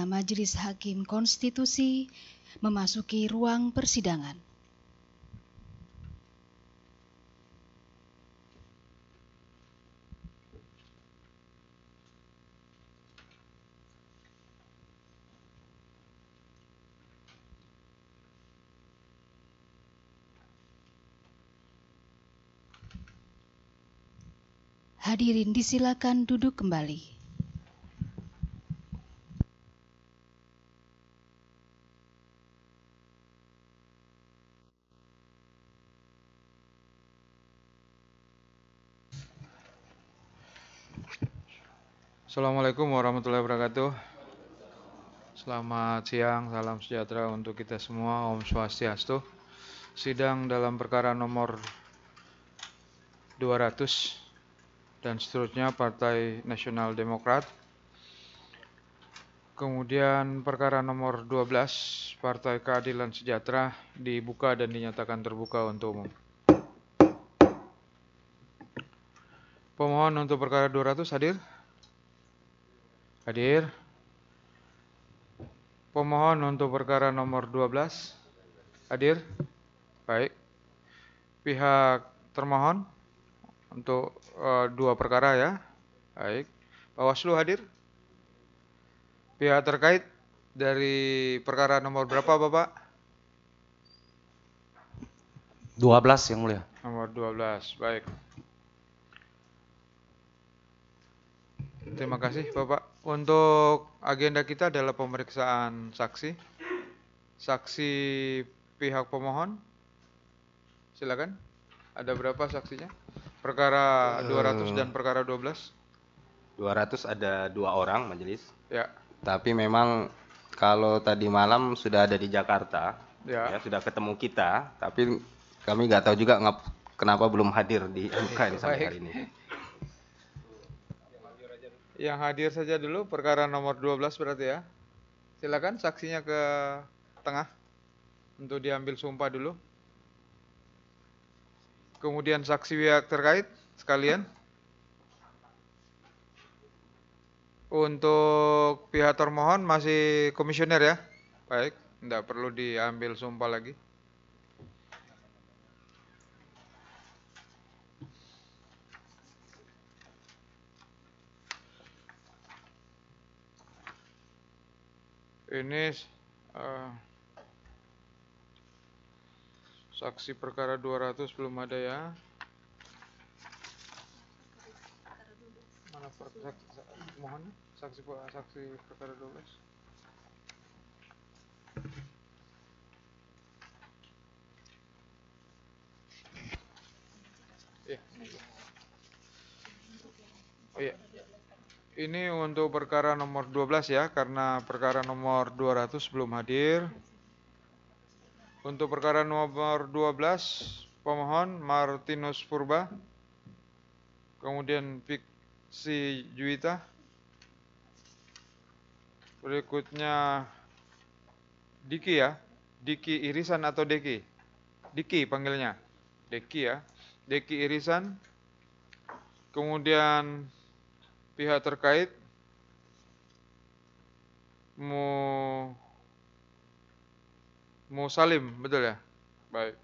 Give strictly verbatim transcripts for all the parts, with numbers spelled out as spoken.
Ketua Majelis Hakim Konstitusi memasuki ruang persidangan. Hadirin disilakan duduk kembali. Assalamualaikum warahmatullahi wabarakatuh. Selamat siang, salam sejahtera untuk kita semua. Om Swastiastu. Sidang dalam perkara nomor dua ratus dan seterusnya Partai Nasional Demokrat. Kemudian perkara nomor dua belas Partai Keadilan Sejahtera dibuka dan dinyatakan terbuka untuk umum. Pemohon untuk perkara dua ratus hadir? Hadir. Pemohon untuk perkara nomor dua belas hadir? Baik. Pihak termohon untuk uh, dua perkara ya. Baik. Bawaslu hadir? Pihak terkait dari perkara nomor berapa Bapak? dua belas yang mulia. Nomor dua belas. Baik. Terima kasih Bapak. Untuk agenda kita adalah pemeriksaan saksi. Saksi pihak pemohon. Silakan. Ada berapa saksinya? Perkara dua ratus dan perkara dua belas. dua ratus ada dua orang majelis. Ya. Tapi memang kalau tadi malam sudah ada di Jakarta, Ya. ya sudah ketemu kita, tapi kami nggak tahu juga ngap, kenapa belum hadir di M K ini sampai hari ini. Yang hadir saja dulu perkara nomor dua belas berarti ya. Silakan saksinya ke tengah untuk diambil sumpah dulu. Kemudian saksi pihak terkait sekalian. Untuk pihak termohon masih komisioner ya. Baik, tidak perlu diambil sumpah lagi. Ini uh, saksi perkara dua ratus belum ada ya. Mana per, saksi, mohon saksi saksi perkara dua belas. Ya. Oh iya. Ini untuk perkara nomor dua belas ya, karena perkara nomor dua ratus belum hadir. Untuk perkara nomor dua belas, pemohon Martinus Purba, kemudian Fiksi Juwita, berikutnya Diki ya, Diki Irisan atau Deki? Diki panggilnya, Deki ya, Deki Irisan, kemudian pihak terkait Mu Musalim, betul ya? Baik.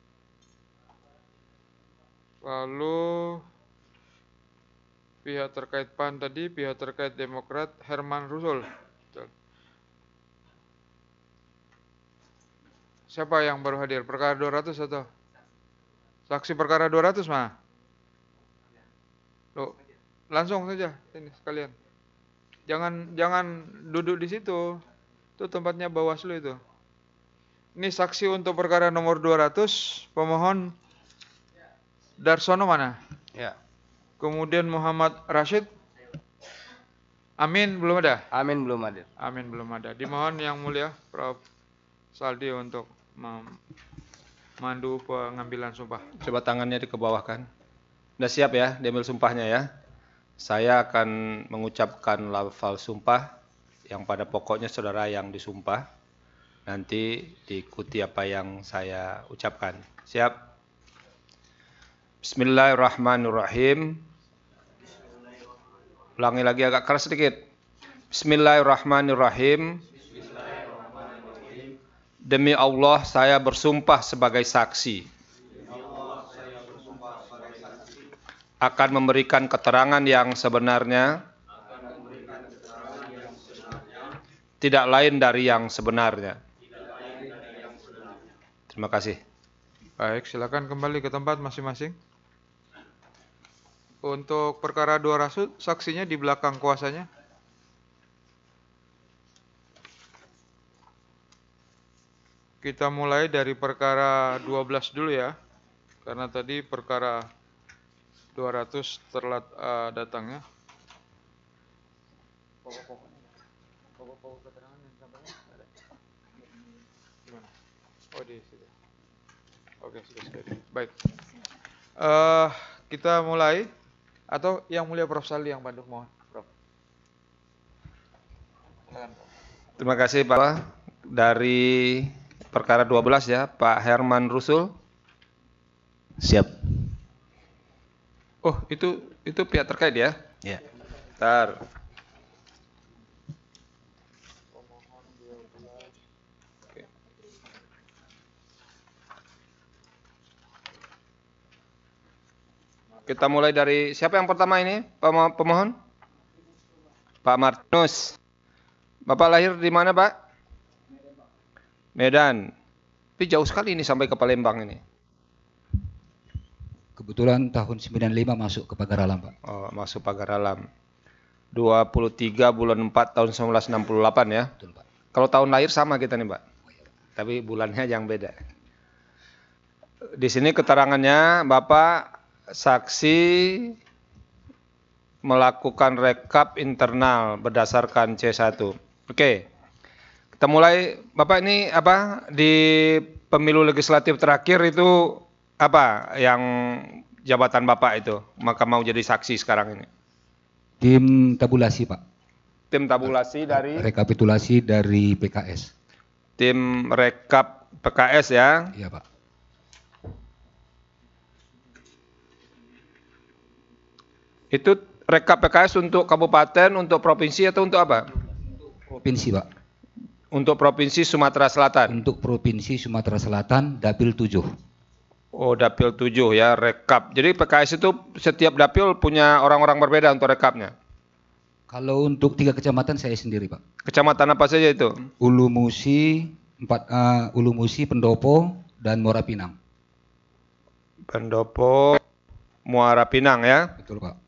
Lalu pihak terkait P A N tadi, pihak terkait Demokrat Herman Rusul. Betul. Siapa yang baru hadir? Perkara dua ratus atau? Saksi perkara dua ratus mana? Loh, langsung saja ini sekalian. Jangan jangan duduk di situ. Itu tempatnya Bawaslu itu. Ini saksi untuk perkara nomor dua ratus, pemohon Darsono mana? Ya. Kemudian Muhammad Rashid. Amin belum ada? Amin belum hadir. Amin belum ada. Dimohon yang mulia Prof Saldi untuk memandu pengambilan sumpah. Coba tangannya dikebawahkan. Sudah siap ya, diambil sumpahnya ya. Saya akan mengucapkan lafal sumpah yang pada pokoknya saudara yang disumpah. Nanti diikuti apa yang saya ucapkan. Siap? Bismillahirrahmanirrahim. Ulangi lagi agak keras sedikit. Bismillahirrahmanirrahim. Demi Allah saya bersumpah sebagai saksi akan memberikan keterangan yang sebenarnya, tidak lain dari yang sebenarnya. Terima kasih. Baik, silakan kembali ke tempat masing-masing. Untuk perkara dua rasut, saksinya di belakang kuasanya. Kita mulai dari perkara dua belas dulu ya. Karena tadi perkara dua ratus terlat uh, datangnya. Oh, di situ. Oke, sudah sekali. Baik. Uh, kita mulai. Atau yang mulia Prof Saldi yang bantu, mohon, Prof. Terima kasih Pak. Dari perkara dua belas ya, Pak Herman Rusul. Siap. Oh, itu itu pihak terkait ya? Ya. Bentar. Kita mulai dari siapa yang pertama ini, pemohon? Pak Martinus. Bapak lahir di mana, Pak? Medan. Tapi jauh sekali ini sampai ke Palembang ini. Kebetulan tahun sembilan puluh lima masuk ke Pagar Alam, Pak. Oh, masuk Pagar Alam. dua puluh tiga bulan empat tahun seribu sembilan ratus enam puluh delapan ya. Betul, Pak. Kalau tahun lahir sama kita nih, Pak. Tapi bulannya yang beda. Di sini keterangannya Bapak saksi melakukan rekap internal berdasarkan C satu. Oke. Kita mulai, Bapak ini apa di pemilu legislatif terakhir itu apa yang jabatan Bapak itu? Maka mau jadi saksi sekarang ini. Tim tabulasi, Pak. Tim tabulasi dari Rekapitulasi dari P K S. tim rekap P K S ya. Iya, Pak. Itu rekap P K S untuk kabupaten, untuk provinsi atau untuk apa? Provinsi, Pak. Untuk provinsi Sumatera Selatan. Untuk Provinsi Sumatera Selatan, Dapil tujuh. Oh, Dapil tujuh ya, rekap. Jadi P K S itu setiap dapil punya orang-orang berbeda untuk rekapnya. Kalau untuk tiga kecamatan saya sendiri, Pak. Kecamatan apa saja itu? Ulu Musi, empat, uh, Ulu Musi, Pendopo, dan Muara Pinang. Pendopo, Muara Pinang ya. Betul, Pak.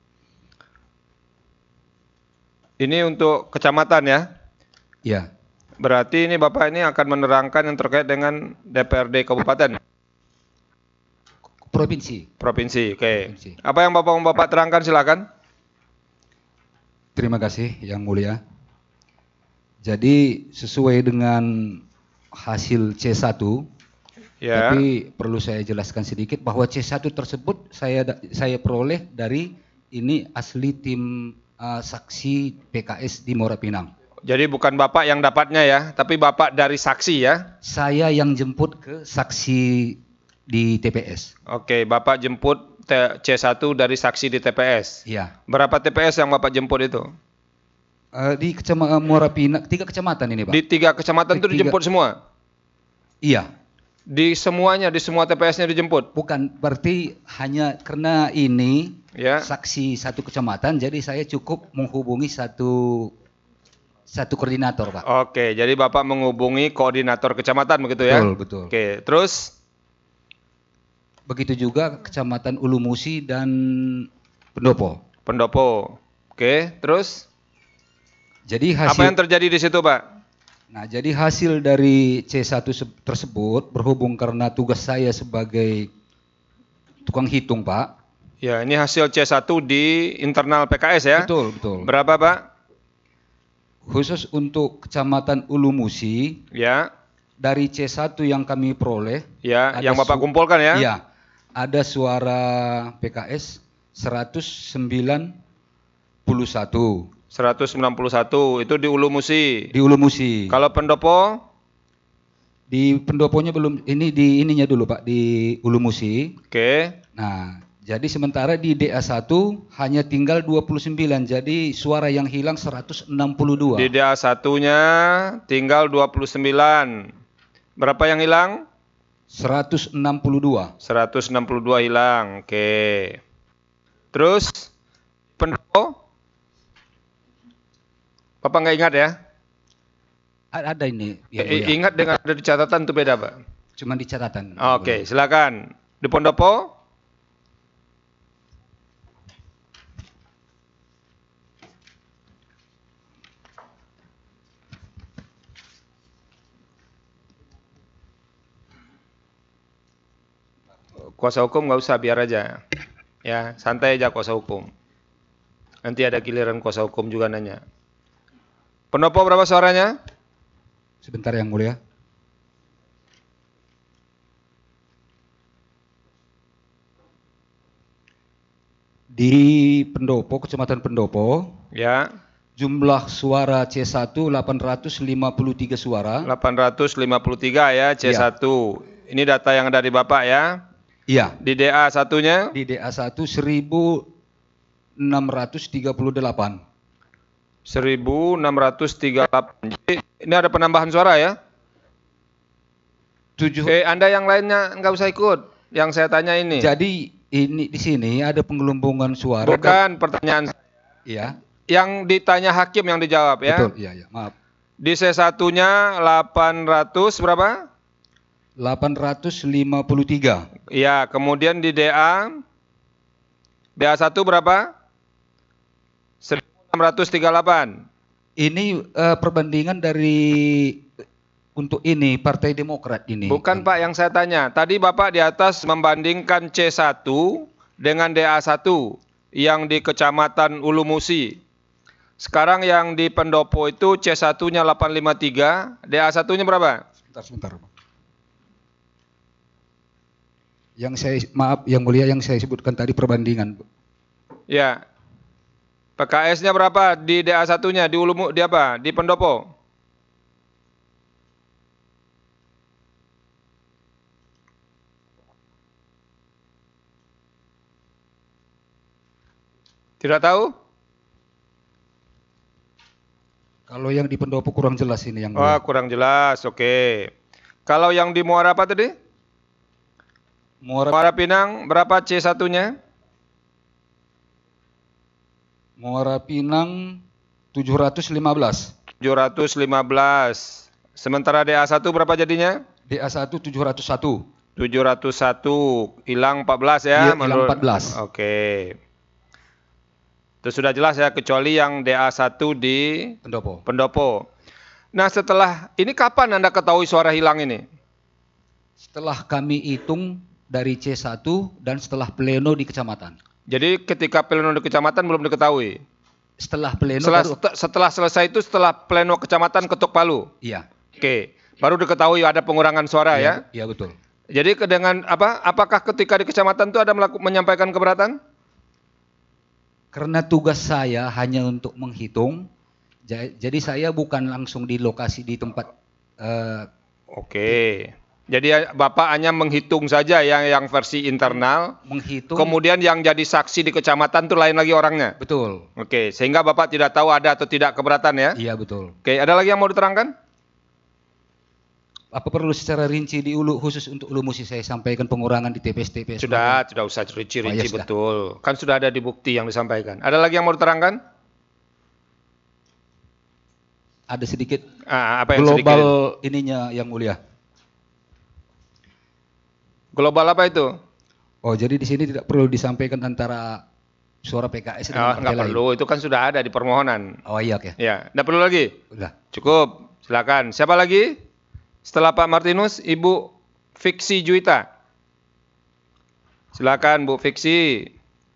Ini untuk kecamatan ya. Iya. Berarti ini Bapak ini akan menerangkan yang terkait dengan D P R D kabupaten. Provinsi. Provinsi, oke. Provinsi. Apa yang Bapak mau Bapak terangkan silakan. Terima kasih Yang Mulia. Jadi sesuai dengan hasil C satu, Ya. tapi perlu saya jelaskan sedikit bahwa C satu tersebut saya saya peroleh dari ini asli tim uh, saksi P K S di Muara Pinang. Jadi bukan Bapak yang dapatnya ya, tapi Bapak dari saksi ya. Saya yang jemput ke saksi di T P S. Oke, Bapak jemput C satu dari saksi di T P S. Iya. Berapa T P S yang Bapak jemput itu? Uh, di kecamatan Muara Pinang, tiga kecamatan ini, Pak. Di tiga kecamatan itu Tiga. dijemput semua? Iya. Di semuanya, di semua T P S-nya dijemput? Bukan, berarti hanya karena ini Ya. saksi satu kecamatan, jadi saya cukup menghubungi satu satu koordinator, Pak. Oke, jadi Bapak menghubungi koordinator kecamatan begitu ya? Betul, betul. Oke, terus? Begitu juga kecamatan Ulu Musi dan Pendopo. Pendopo. Oke, terus? Jadi hasil Apa yang terjadi di situ, Pak? Nah, jadi hasil dari C satu tersebut berhubung karena tugas saya sebagai tukang hitung, Pak. Ya, ini hasil C satu di internal P K S ya? Betul, betul. Berapa, Pak? Khusus untuk kecamatan Ulu Musi, Ya. dari C satu yang kami peroleh, Ya, ada yang Bapak su- kumpulkan ya? Iya, ada suara P K S seratus sembilan puluh satu. seratus sembilan puluh satu itu di Ulu Musi. Di Ulu Musi. Kalau Pendopo? Di Pendoponya belum, ini di ininya dulu, Pak, di Ulu Musi. Oke. Nah, Jadi sementara di D A satu hanya tinggal dua puluh sembilan, jadi suara yang hilang seratus enam puluh dua. Di D A satu-nya tinggal dua puluh sembilan. Berapa yang hilang? seratus enam puluh dua. seratus enam puluh dua hilang. Oke. Terus pendopo? Bapak nggak ingat ya? A- Ada ini. I- Yang mulia. Ingat dengan ada di catatan itu beda, Pak. Cuma di catatan. Oke, silakan. Di pendopo? Kuasa hukum nggak usah, biar aja. Ya, santai aja kuasa hukum. Nanti ada giliran kuasa hukum juga nanya. Pendopo berapa suaranya? Sebentar yang mulia. Di Pendopo, Kecamatan Pendopo, Ya, jumlah suara C satu delapan ratus lima puluh tiga suara. delapan ratus lima puluh tiga ya, C satu. Ini data yang ada di Bapak ya. Iya. Di D A satunya? Di D A satu seribu enam ratus tiga puluh delapan. seribu enam ratus tiga puluh delapan. Jadi, ini ada penambahan suara ya? Tujuh. Eh, Anda yang lainnya nggak usah ikut. Yang saya tanya ini. Jadi ini di sini ada penggelombongan suara. Bukan pertanyaan. Iya. Yang ditanya hakim yang dijawab ya. Betul. Iya, iya. Maaf. Di C satunya delapan ratus berapa? delapan ratus lima puluh tiga. Iya, kemudian di D A D A satu berapa? seribu enam ratus tiga puluh delapan. Ini eh, perbandingan dari untuk ini Partai Demokrat ini. Bukan Pak yang saya tanya. Tadi Bapak di atas membandingkan C satu dengan D A satu yang di Kecamatan Ulu Musi. Sekarang yang di Pendopo itu C satunya delapan lima tiga, D A satunya berapa? Sebentar, sebentar. Yang saya maaf yang mulia yang saya sebutkan tadi perbandingan. Ya. P K S-nya berapa di D A satunya di Ulu Mu- di apa? Di Pendopo? Tidak tahu? Kalau yang di Pendopo kurang jelas ini yang Wah, mulia. kurang jelas. Oke. Kalau yang di Muara apa tadi? Muara, Muara Pinang berapa C satunya? Muara Pinang tujuh ratus lima belas. tujuh ratus lima belas. Sementara D A satu berapa jadinya? D A satu tujuh ratus satu. tujuh ratus satu. Hilang empat belas ya? Iya, hilang empat belas. Oke. Itu sudah jelas ya, kecuali yang D A satu di Pendopo. Pendopo. Nah, setelah ini kapan Anda ketahui suara hilang ini? Setelah kami hitung dari C satu dan setelah pleno di kecamatan. Jadi ketika pleno di kecamatan belum diketahui. Setelah pleno Setelah, baru, setelah selesai itu setelah pleno kecamatan ketuk palu. iya. Oke, baru diketahui ada pengurangan suara ya. Iya, betul. Jadi ke- dengan apa? Apakah ketika di kecamatan itu ada melaku, menyampaikan keberatan? Karena tugas saya hanya untuk menghitung, ja- jadi saya bukan langsung di lokasi di tempat eh, Oke. Jadi ya, Bapak hanya menghitung saja yang yang versi internal. menghitung. Kemudian yang jadi saksi di kecamatan itu lain lagi orangnya. Betul. Oke, sehingga Bapak tidak tahu ada atau tidak keberatan ya. Iya, betul. Oke, ada lagi yang mau diterangkan? Apa perlu secara rinci di Ulu khusus untuk Ulu Musi saya sampaikan pengurangan di T P S T P S? Sudah, sudah usah rinci-rinci Oh, ya sudah. betul. Kan sudah ada di bukti yang disampaikan. Ada lagi yang mau diterangkan? Ada sedikit Ah, apa yang global sedikit? ininya yang mulia. Global apa itu? Oh, jadi di sini tidak perlu disampaikan antara suara P K S Ah, dengan partai nggak lain. perlu, itu kan sudah ada di permohonan. Oh iya, oke. Ya, nggak perlu lagi? Udah. Cukup, silakan. Siapa lagi? Setelah Pak Martinus, Ibu Fiksi Juwita. Silakan Bu Fiksi.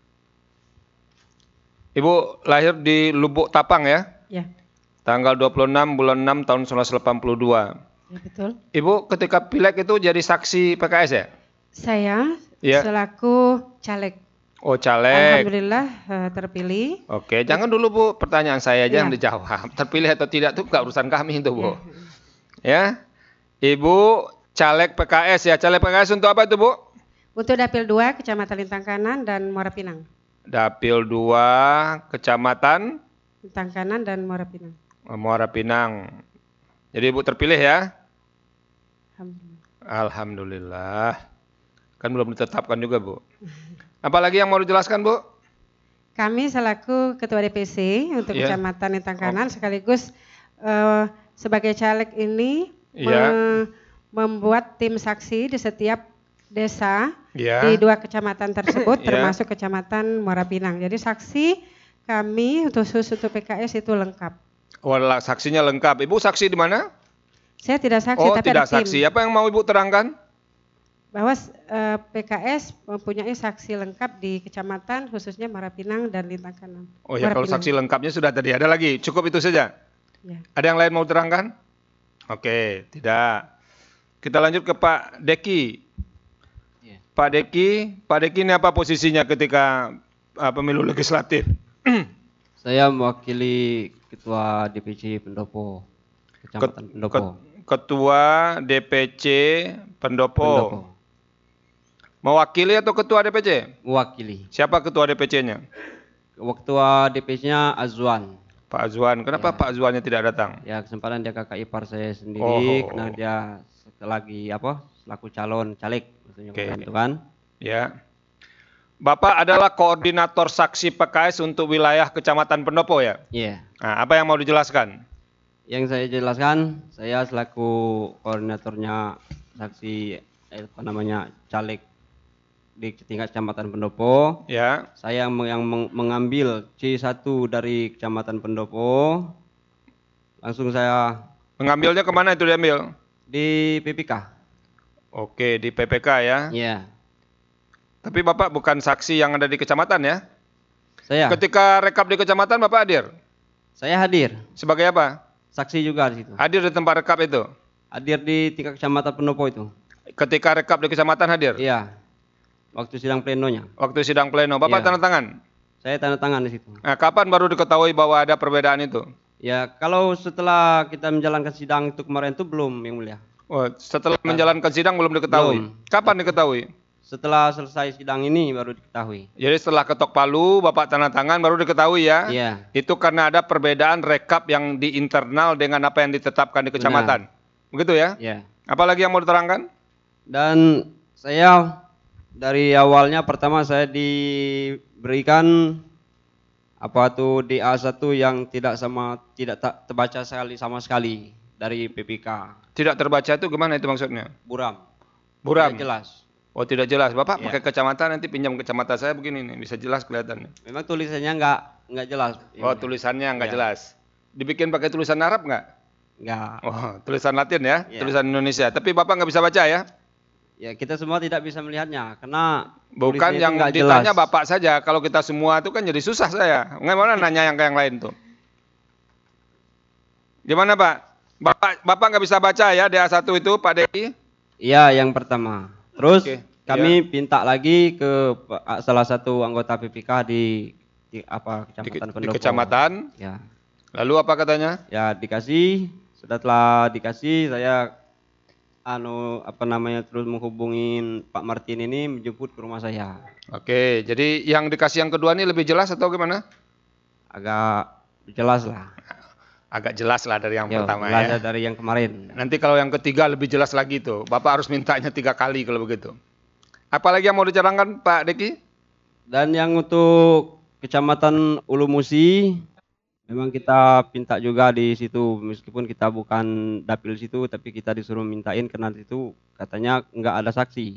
Ibu lahir di Lubuk Tapang ya? Ya, Tanggal dua puluh enam bulan enam tahun seribu sembilan ratus delapan puluh dua. ya betul. Ibu ketika pileg itu jadi saksi P K S ya? Saya Ya. selaku caleg. Oh, caleg. Alhamdulillah eh, terpilih. Oke, jangan dulu Bu, pertanyaan saya aja Ya. yang dijawab. Terpilih atau tidak itu nggak urusan kami itu Bu. Ya, Ibu caleg P K S ya. Caleg P K S untuk apa itu Bu? Untuk Dapil dua, Kecamatan Lintang Kanan dan Muara Pinang. Dapil dua, Kecamatan Lintang Kanan dan Muara Pinang. Muara Pinang. Jadi Ibu terpilih ya? Alhamdulillah. Alhamdulillah. Kan belum ditetapkan juga, Bu. Apalagi yang mau dijelaskan, Bu? Kami selaku Ketua D P C untuk Iya. Kecamatan Lintang Kanan sekaligus eh, sebagai caleg ini Iya. me- membuat tim saksi di setiap desa Iya. di dua kecamatan tersebut Iya. termasuk Kecamatan Muara Pinang. Jadi saksi kami untuk khusus untuk P K S itu lengkap. Wala, saksinya lengkap. Ibu saksi di mana? Saya tidak saksi Oh, tapi tidak ada tim. saksi. Apa yang mau Ibu terangkan? Bahwa eh, P K S mempunyai saksi lengkap di kecamatan khususnya Muara Pinang dan Lintang Kanan. Oh ya, Muara kalau Pinang. saksi lengkapnya sudah tadi. Ada lagi? Cukup itu saja? Ya. Ada yang lain mau terangkan? Oke, tidak. Kita lanjut ke Pak Deki. Iya. Pak Deki, Pak Deki ini apa posisinya ketika uh, pemilu legislatif? Saya mewakili Ketua D P C Pendopo, Kecamatan Ket- Pendopo. ket- Ketua D P C Pendopo. Pendopo. Mewakili atau Ketua D P C? Mewakili. Siapa Ketua D P C-nya? Ketua D P C-nya Azwan. Pak Azwan. Kenapa Ya. Pak Azwannya tidak datang? Ya kesempatan dia kakak ipar saya sendiri Oh. karena dia lagi apa? Selaku calon caleg maksudnya Oke. itu kan. Ya. Bapak adalah koordinator saksi P K S untuk wilayah Kecamatan Pendopo ya? Iya. Nah, apa yang mau dijelaskan? Yang saya jelaskan, saya selaku koordinatornya saksi eh, apa namanya caleg di tingkat Kecamatan Pendopo. Ya. Saya yang yang meng- mengambil C satu dari Kecamatan Pendopo. Langsung saya Mengambilnya kemana itu diambil? di P P K. Oke, di P P K ya. Iya. Tapi Bapak bukan saksi yang ada di kecamatan ya? Saya Ketika rekap di kecamatan Bapak hadir? saya hadir. Sebagai apa? Saksi juga di situ. Hadir di tempat rekap itu? Hadir di tingkat Kecamatan Pendopo itu. Ketika rekap di kecamatan hadir? Iya. Waktu sidang plenonya. Waktu sidang pleno, Bapak Iya. tanda tangan? Saya tanda tangan di situ. Nah, kapan baru diketahui bahwa ada perbedaan itu? Ya, kalau setelah kita menjalankan sidang itu kemarin itu belum, Yang Mulia. Oh, setelah menjalankan sidang belum diketahui? Belum. Kapan diketahui? Setelah selesai sidang ini baru diketahui. Jadi setelah ketok palu, Bapak tanda tangan baru diketahui ya? Iya. Itu karena ada perbedaan rekap yang di internal dengan apa yang ditetapkan di kecamatan. Begitu ya? Iya. Apalagi yang mau diterangkan? Dan saya dari awalnya pertama saya diberikan apa tuh D A satu yang tidak sama tidak tak terbaca sekali sama sekali dari P P K. Tidak terbaca itu gimana itu maksudnya? Buram. Buram? Tidak jelas. Oh tidak jelas. Bapak Iya. pakai kacamata nanti pinjam kacamata saya begini nih, bisa jelas kelihatannya. Memang tulisannya enggak enggak jelas. Yang Oh Mulia. tulisannya nggak Iya. jelas. Dibikin pakai tulisan Arab nggak? Enggak. Oh tulisan Latin ya, Iya. tulisan Indonesia. Tapi Bapak nggak bisa baca ya? Ya kita semua tidak bisa melihatnya karena Bukan tulisannya itu yang enggak ditanya jelas. Bapak saja. Kalau kita semua itu kan jadi susah saya. Gimana nanya yang ke yang lain tuh? Gimana Pak? Bapak Bapak nggak bisa baca ya D A satu itu Pak Deki? Iya, yang pertama. Terus Oke, kami pinta lagi ke Pak- salah satu anggota P P K di, di apa Di, Kecamatan di Pendopo. kecamatan. Ya. Lalu apa katanya? Ya dikasih, setelah dikasih saya anu apa namanya terus menghubungin Pak Martin ini menjemput ke rumah saya. Oke, jadi yang dikasih yang kedua ini lebih jelas atau gimana? Agak jelas lah. Agak jelas lah dari yang Ya, pertama jelas ya. dari yang kemarin. Nanti kalau yang ketiga lebih jelas lagi tuh. Bapak harus mintanya tiga kali kalau begitu. Apalagi yang mau dicerangkan Pak Deki? Dan yang untuk Kecamatan Ulu Musi, memang kita pinta juga di situ, meskipun kita bukan dapil situ, tapi kita disuruh mintain karena itu katanya nggak ada saksi.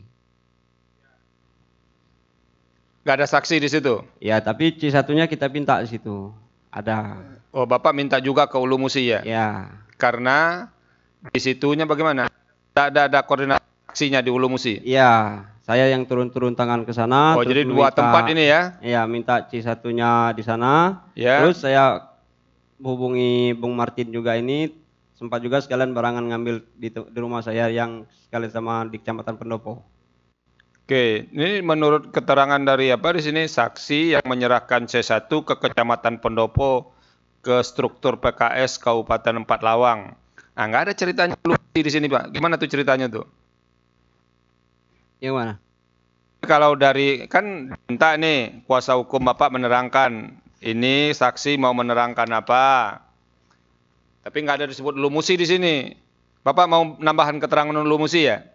Gak ada saksi di situ. Ya, tapi C satunya kita pinta di situ. Ada. Oh, Bapak minta juga ke Ulu Musi ya? Ya, Karena di situnya bagaimana? Tidak ada, ada koordinasinya di Ulu Musi. iya. Saya yang turun-turun tangan ke sana. Oh, terus jadi dua minta- tempat ini ya? Iya, minta C satunya di sana. Ya. Terus saya hubungi Bung Martin juga ini, sempat juga sekalian barangan ngambil di, te- di rumah saya yang sekalian sama di Kecamatan Pendopo. Oke, ini menurut keterangan dari apa di sini saksi yang menyerahkan C satu ke Kecamatan Pendopo ke struktur P K S Kabupaten Empat Lawang. Ah, nggak ada ceritanya Ulu Musi di sini Pak. Gimana tuh ceritanya tuh? Yang mana? Kalau dari kan minta nih kuasa hukum Bapak menerangkan ini saksi mau menerangkan apa, tapi nggak ada disebut Ulumusi di sini. Bapak mau nambahan keterangan Ulumusi ya?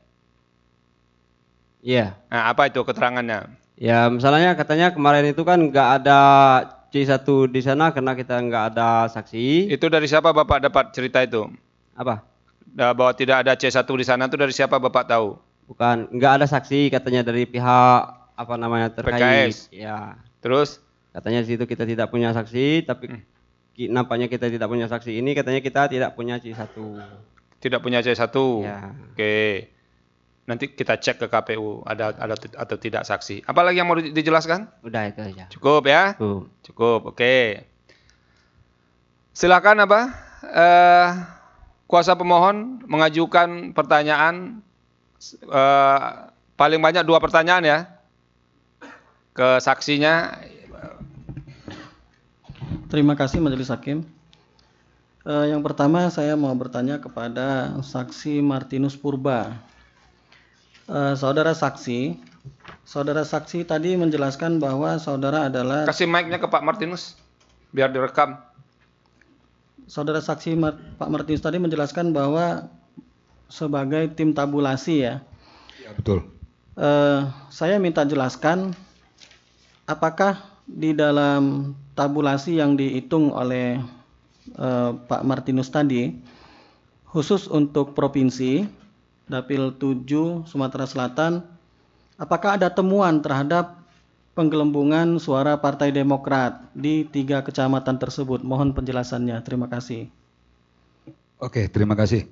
Iya. Nah, apa itu keterangannya? Ya, misalnya katanya kemarin itu kan nggak ada C satu di sana karena kita nggak ada saksi. Itu dari siapa Bapak dapat cerita itu? Apa? Bahwa tidak ada C satu di sana itu dari siapa Bapak tahu? Bukan, nggak ada saksi katanya dari pihak apa namanya P K terkait. S. Ya. Terus? Katanya di situ kita tidak punya saksi, tapi Hmm. ki- nampaknya kita tidak punya saksi ini, katanya kita tidak punya C satu. Tidak punya C satu. Ya. Oke. Nanti kita cek ke K P U ada ada atau tidak saksi. Apalagi yang mau di- dijelaskan? Udah itu aja. Cukup ya? Tuh. Cukup. Oke. Silakan apa? Eh, kuasa pemohon mengajukan pertanyaan eh, paling banyak dua pertanyaan ya ke saksinya. Terima kasih Majelis Hakim. Eh, yang pertama saya mau bertanya kepada saksi Martinus Purba. Eh, saudara saksi, saudara saksi tadi menjelaskan bahwa saudara adalah Kasih mic-nya ke Pak Martinus biar direkam. saudara saksi Mar- Pak Martinus tadi menjelaskan bahwa sebagai tim tabulasi ya. Ya, betul. Eh, saya minta jelaskan apakah di dalam tabulasi yang dihitung oleh eh, Pak Martinus tadi khusus untuk provinsi Dapil tujuh Sumatera Selatan, apakah ada temuan terhadap penggelembungan suara Partai Demokrat di tiga kecamatan tersebut? Mohon penjelasannya. Terima kasih. Oke, terima kasih.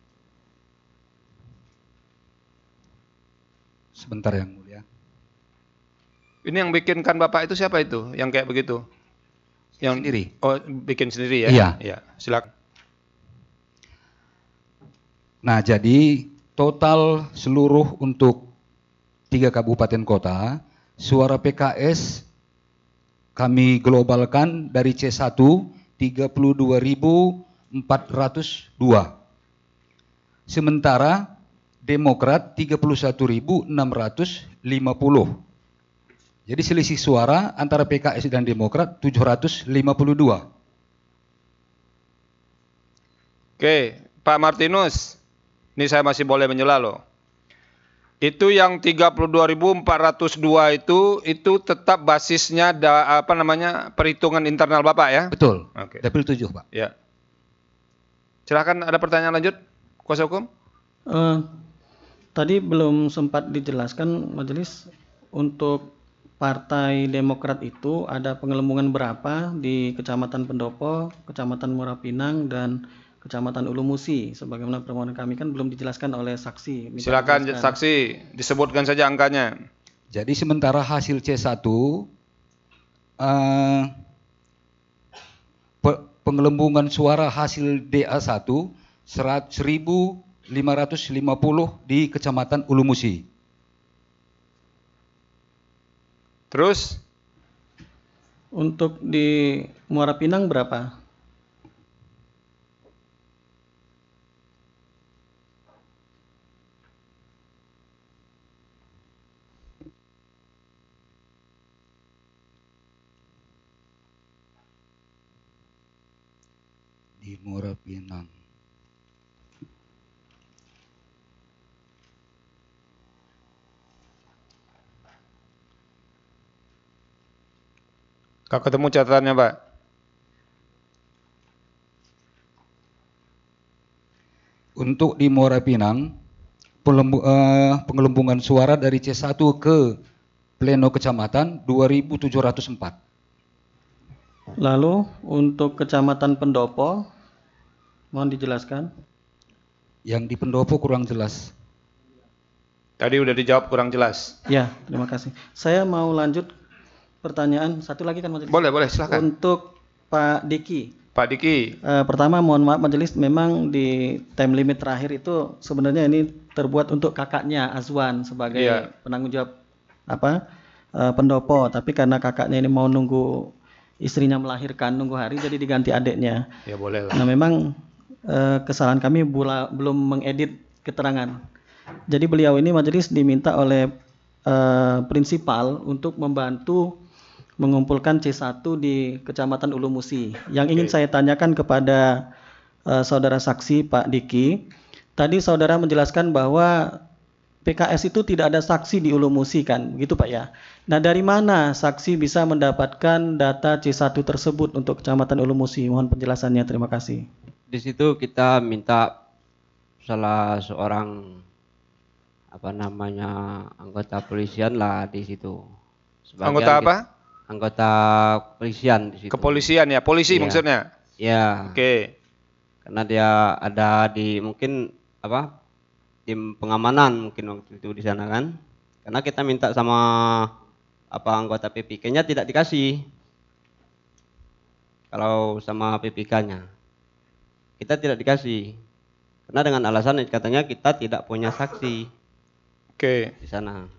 Sebentar yang mulia. Ini yang bikinkan Bapak itu siapa itu? Yang kayak begitu? Yang Sendiri. Oh, bikin sendiri ya? Iya. Iya, silakan. Nah, jadi total seluruh untuk tiga kabupaten kota, suara P K S kami globalkan dari C satu tiga puluh dua ribu empat ratus dua. Sementara Demokrat tiga puluh satu ribu enam ratus lima puluh. Jadi selisih suara antara P K S dan Demokrat tujuh ratus lima puluh dua. Oke, Pak Martinus. Ini saya masih boleh menyela loh. Itu yang tiga puluh dua ribu empat ratus dua itu itu tetap basisnya da, apa namanya perhitungan internal Bapak ya? Betul. Oke. Dapil tujuh, Pak. Ya. Silakan ada pertanyaan lanjut, kuasa hukum? Eh, tadi belum sempat dijelaskan Majelis, untuk Partai Demokrat itu ada penggelembungan berapa di Kecamatan Pendopo, Kecamatan Muara Pinang, dan Kecamatan Ulumusi. Sebagaimana permohonan kami kan belum dijelaskan oleh saksi. Minta Silakan dijelaskan. saksi, disebutkan saja angkanya. Jadi sementara hasil C satu eh, pe- penggelembungan suara hasil D A satu seribu lima ratus lima puluh di Kecamatan Ulumusi. Terus Untuk di Muara Pinang berapa? Di Muara Pinang. Kak ketemu catatannya, Pak? Untuk di Muara Pinang, pelembu- eh, penggelembungan suara dari C satu ke Pleno Kecamatan dua ribu tujuh ratus empat. Lalu untuk Kecamatan Pendopo, mohon dijelaskan. Yang di Pendopo kurang jelas. Tadi udah dijawab kurang jelas. Ya, terima kasih. Saya mau lanjut pertanyaan satu lagi kan Majelis. Boleh, boleh, silakan. Untuk Pak Diki. Pak Diki. Eh, pertama mohon maaf Majelis, memang di time limit terakhir itu sebenarnya ini terbuat untuk kakaknya Azwan sebagai Iya. penanggung jawab apa eh, pendopo, tapi karena kakaknya ini mau nunggu istrinya melahirkan, nunggu hari, jadi diganti adiknya. Ya boleh lah. Nah memang eh, kesalahan kami bula, belum mengedit keterangan. Jadi beliau ini Majelis diminta oleh eh, prinsipal untuk membantu mengumpulkan C satu di Kecamatan Ulu Musi. Yang ingin Oke. saya tanyakan kepada eh, saudara saksi Pak Diki, tadi saudara menjelaskan bahwa P K S itu tidak ada saksi di Ulu Musi kan, begitu Pak ya. Nah, dari mana saksi bisa mendapatkan data C satu tersebut untuk Kecamatan Ulu Musi? Mohon penjelasannya, terima kasih. Di situ kita minta salah seorang apa namanya anggota polisian lah di situ. Sebagian Anggota apa? kita- Anggota polisian di situ. Kepolisian ya, polisi Iya. maksudnya. Ya, Oke. karena dia ada di mungkin apa tim pengamanan mungkin waktu itu di sana kan. Karena kita minta sama apa anggota P P K-nya tidak dikasih. Kalau sama P P K-nya kita tidak dikasih. Karena dengan alasan katanya kita tidak punya saksi Oke. di sana.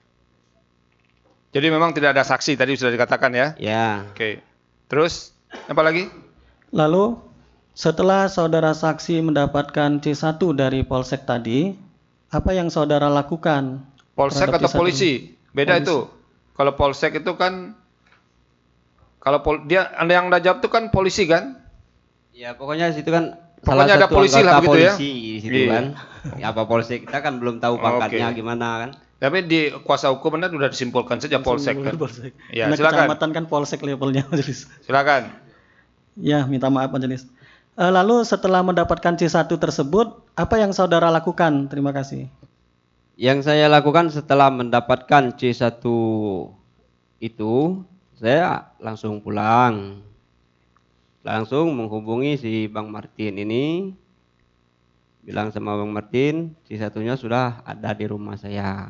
Jadi memang tidak ada saksi tadi sudah dikatakan ya. Ya, Oke. Terus apa lagi? Lalu setelah saudara saksi mendapatkan C satu dari Polsek tadi, apa yang saudara lakukan? Polsek terhadap atau C satu? polisi? Beda Polisi. itu. Kalau polsek itu kan kalau pol, dia Anda yang Anda jawab itu kan polisi kan? ya pokoknya di situ kan Pokoknya ada salah satu polisi lah anggota begitu ya? polisi di situ Iya. kan. Ya, apa polsek kita kan belum tahu pangkatnya Oke. gimana kan. Tapi di kuasa hukum Anda sudah disimpulkan saja polsek kan? Polsek. Ya, Karena silakan. kecamatan kan Polsek levelnya, Majelis. Silakan. Ya, minta maaf Majelis. Eh, lalu setelah mendapatkan C satu tersebut, apa yang saudara lakukan? Terima kasih. Yang saya lakukan setelah mendapatkan C satu itu, saya langsung pulang. Langsung menghubungi si Bang Martin ini. Bilang sama Bang Martin, C satunya sudah ada di rumah saya.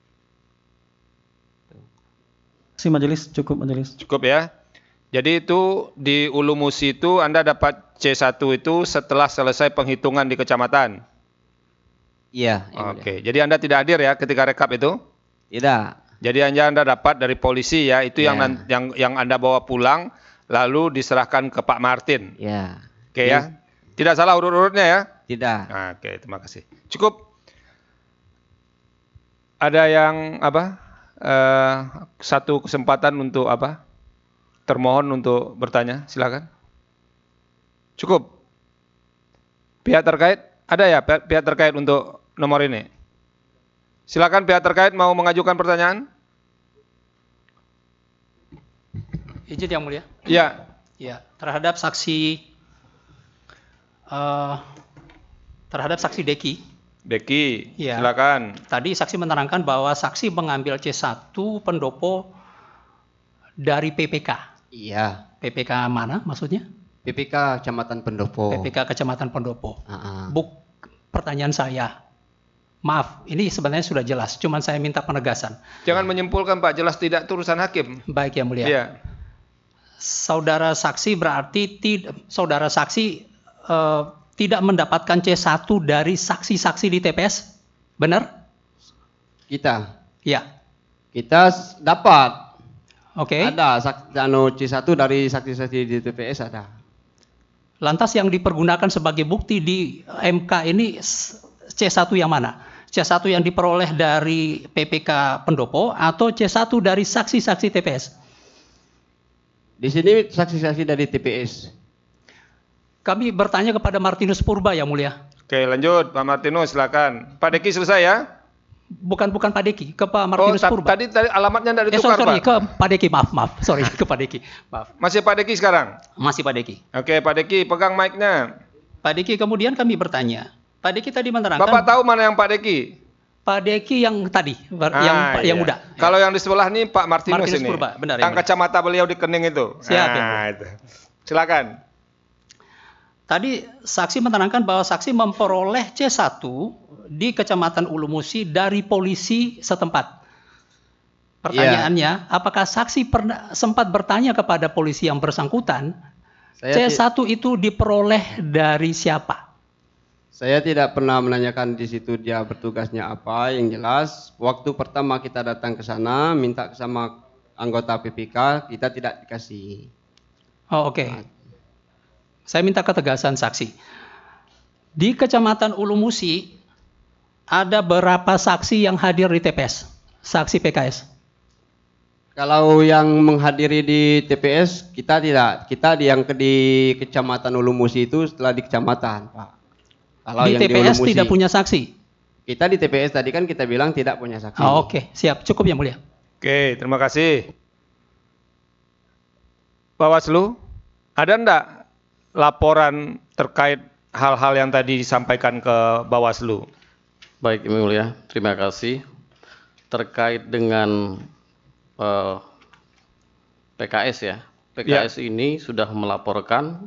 Si Majelis, cukup Majelis. Cukup ya. Jadi itu di Ulu Musi itu Anda dapat C satu itu setelah selesai penghitungan di kecamatan. Iya, yang mulia. Oke. Jadi Anda tidak hadir ya ketika rekap itu? Tidak. Jadi Anda Anda dapat dari polisi ya, itu yang Ya. nan- yang yang Anda bawa pulang lalu diserahkan ke Pak Martin. Ya. Oke ya. Tidak salah urut-urutnya ya? Tidak. Nah, oke, terima kasih. Cukup. Ada yang apa? Eh, satu kesempatan untuk apa? Termohon untuk bertanya, silakan. Cukup. Pihak terkait ada ya pihak, pihak terkait untuk nomor ini. Silakan pihak terkait mau mengajukan pertanyaan. Izin yang mulia. Ya, Ya, terhadap saksi eh, terhadap saksi Deki. Deki, Ya. silakan. Tadi saksi menerangkan bahwa saksi mengambil C satu pendopo dari P P K. Iya. P P K mana maksudnya? P P K Kecamatan Pendopo. P P K Kecamatan Pendopo. Ah, ah. Buk, pertanyaan saya. Maaf, ini sebenarnya sudah jelas, cuman saya minta penegasan. Jangan menyimpulkan Pak, jelas tidak itu urusan hakim. Baik yang mulia. Iya. Saudara saksi berarti tidak saudara saksi eh, tidak mendapatkan C satu dari saksi-saksi di T P S? Benar? Kita. Ya. Kita s- dapat. Oke. Ada sak- anu C satu dari saksi-saksi di T P S ada. Lantas yang dipergunakan sebagai bukti di M K ini s- C satu yang mana? C satu yang diperoleh dari P P K Pendopo atau C satu dari saksi-saksi T P S? Di sini saksi-saksi dari T P S. Kami bertanya kepada Martinus Purba yang mulia. Oke, lanjut Pak Martinus, silakan. Pak Deki selesai ya? Bukan bukan Pak Deki, ke Pak Oh, Martinus ta- Purba. tadi, tadi alamatnya tidak Eh, sorry, ditukar, sorry, Pak. ke Pak Deki, maaf, maaf. Sorry, ke Pak Deki. Maaf. Masih Pak Deki sekarang? Masih Pak Deki. Oke, Pak Deki pegang mic-nya. Pak Deki kemudian kami bertanya. Pak Deki tadi menerangkan. Bapak tahu mana yang Pak Deki? Pak Deki yang tadi, ber- yang Ah, yang iya. muda. Kalau yang di sebelah ini Pak Martinus, Martinus ini. Purba, benar, Yang yang kacamata beliau di kening itu. Siap, ya, Nah, itu. Silakan. Tadi saksi menerangkan bahwa saksi memperoleh C satu di Kecamatan Ulu Musi dari polisi setempat. Pertanyaannya, apakah saksi pernah sempat bertanya kepada polisi yang bersangkutan, Saya C ti- satu itu diperoleh dari siapa? Saya tidak pernah menanyakan di situ dia bertugasnya apa. Yang jelas, waktu pertama kita datang ke sana, minta sama anggota P P K, kita tidak dikasih. Oh, oke. Saya minta ketegasan saksi. Di Kecamatan Ulu Musi ada berapa saksi yang hadir di T P S? saksi P K S? Kalau yang menghadiri di T P S kita tidak, kita di yang ke di Kecamatan Ulu Musi itu setelah di kecamatan, Pak. Kalau Di yang T P S di Ulu Musi, tidak punya saksi? kita di T P S tadi kan kita bilang tidak punya saksi. Oh, Oke, siap, cukup Yang Mulia. Oke, terima kasih. Bawaslu, ada enggak laporan terkait hal-hal yang tadi disampaikan ke Bawaslu? Baik, Yang Mulia, terima kasih. Terkait dengan eh, P K S ya, P K S ini sudah melaporkan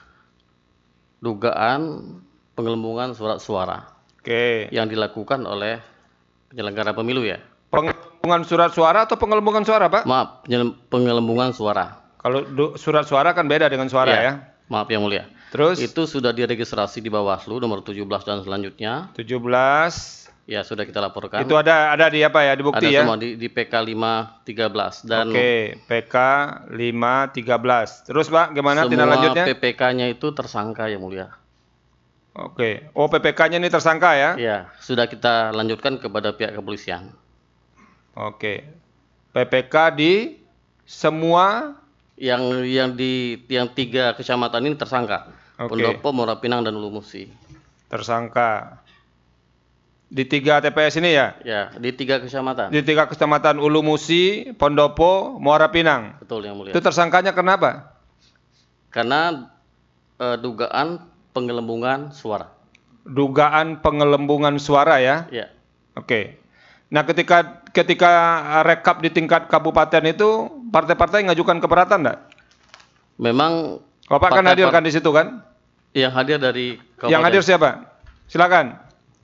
dugaan penggelembungan surat suara Oke. yang dilakukan oleh penyelenggara pemilu ya. Penggelembungan surat suara atau penggelembungan suara, Pak? Maaf, penyel- penggelembungan suara. Kalau du- surat suara kan beda dengan suara Iya, ya. Maaf Yang Mulia. Terus Itu sudah diregistrasi di Bawaslu nomor tujuh belas dan selanjutnya. tujuh belas Ya, sudah kita laporkan. itu ada ada di apa ya? Di bukti Ada ya? semua di, di P K lima tiga belas dan Oke, P K lima tiga belas. Terus Pak, gimana tindak semua lanjutnya? P P K-nya itu tersangka Yang Mulia. Oke. Oh, P P K-nya ini tersangka ya? Ya, sudah kita lanjutkan kepada pihak kepolisian. Oke. P P K di semua Yang yang di yang tiga kecamatan ini tersangka. Oke. Pendopo, Muara Pinang dan Ulu Musi. tersangka. Di tiga T P S ini ya? Ya, di tiga kecamatan. Di tiga kecamatan Ulu Musi, Pondopo, Muara Pinang. Betul Yang Mulia. Itu tersangkanya kenapa? Karena eh, dugaan penggelembungan suara. Dugaan penggelembungan suara ya? Ya. Oke. Nah, ketika ketika rekap di tingkat kabupaten itu partai-partai ngajukan keberatan enggak? Memang Bapak kan partai- hadir kan di situ kan? Yang hadir dari Yang hadir siapa? Silakan.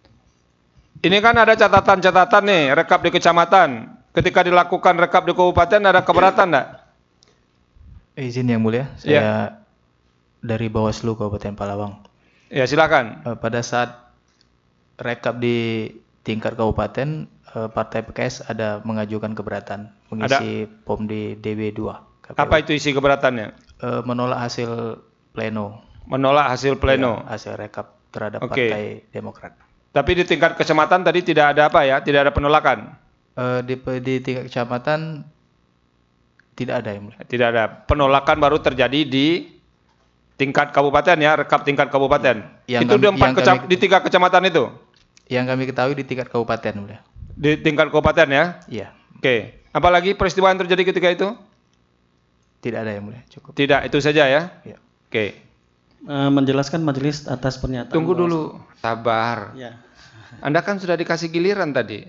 Ini kan ada catatan-catatan nih, rekap di kecamatan. Ketika dilakukan rekap di kabupaten ada keberatan enggak? Izin Yang Mulia, saya Ya. dari Bawaslu Kabupaten Palawang. Ya, silakan. Eh, Pada saat rekap di tingkat kabupaten, eh, Partai P K S ada mengajukan keberatan mengisi POM di D W dua. K P U. Apa itu isi keberatannya? Eh, menolak hasil pleno. Menolak hasil pleno. Ya, hasil rekap terhadap Oke. Partai Demokrat. Tapi di tingkat kecamatan tadi tidak ada apa ya? Tidak ada penolakan. Eh, di, di tingkat kecamatan tidak ada Yang Mulia. Tidak ada. Penolakan baru terjadi di tingkat kabupaten ya, rekap tingkat kabupaten. Yang itu kami- di empat yang kecam- kami- di tiga kecamatan itu. Yang kami ketahui di tingkat kabupaten Yang Mulia. Di tingkat kabupaten ya. Iya, Oke. Apalagi peristiwa yang terjadi ketika itu? tidak ada Yang Mulia. Cukup. Tidak, itu saja ya. Iya. Oke. Eh, menjelaskan majelis atas pernyataan. Tunggu Bawaslu. dulu. Sabar. Ya. Anda kan sudah dikasih giliran tadi.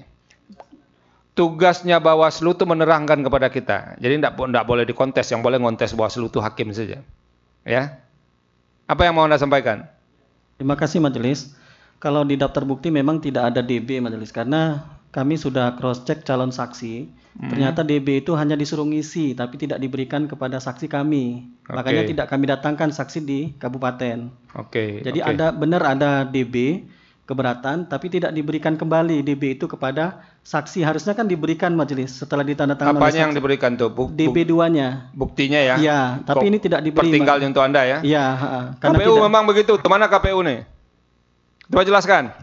Tugasnya Bawaslu itu menerangkan kepada kita. Jadi tidak tidak boleh dikontes, yang boleh ngontes Bawaslu itu hakim saja. Ya. Apa yang mau Anda sampaikan? Terima kasih majelis. Kalau di daftar bukti memang tidak ada D B majelis karena kami sudah cross check calon saksi. Hmm. Ternyata D B itu hanya disuruh ngisi tapi tidak diberikan kepada saksi kami. Oke. Makanya tidak kami datangkan saksi di kabupaten. Oke. Jadi oke. ada benar ada D B keberatan tapi tidak diberikan kembali D B itu kepada saksi. Harusnya kan diberikan majelis setelah ditandatangani oleh Apanya yang saksi. diberikan tuh? Buk, D B dua-nya. buktinya ya? Iya, tapi Kok ini tidak diberi. Pertinggalnya untuk Anda ya? Iya, ha, karena K P U tidak- memang begitu. Kemana K P U nih? Coba jelaskan.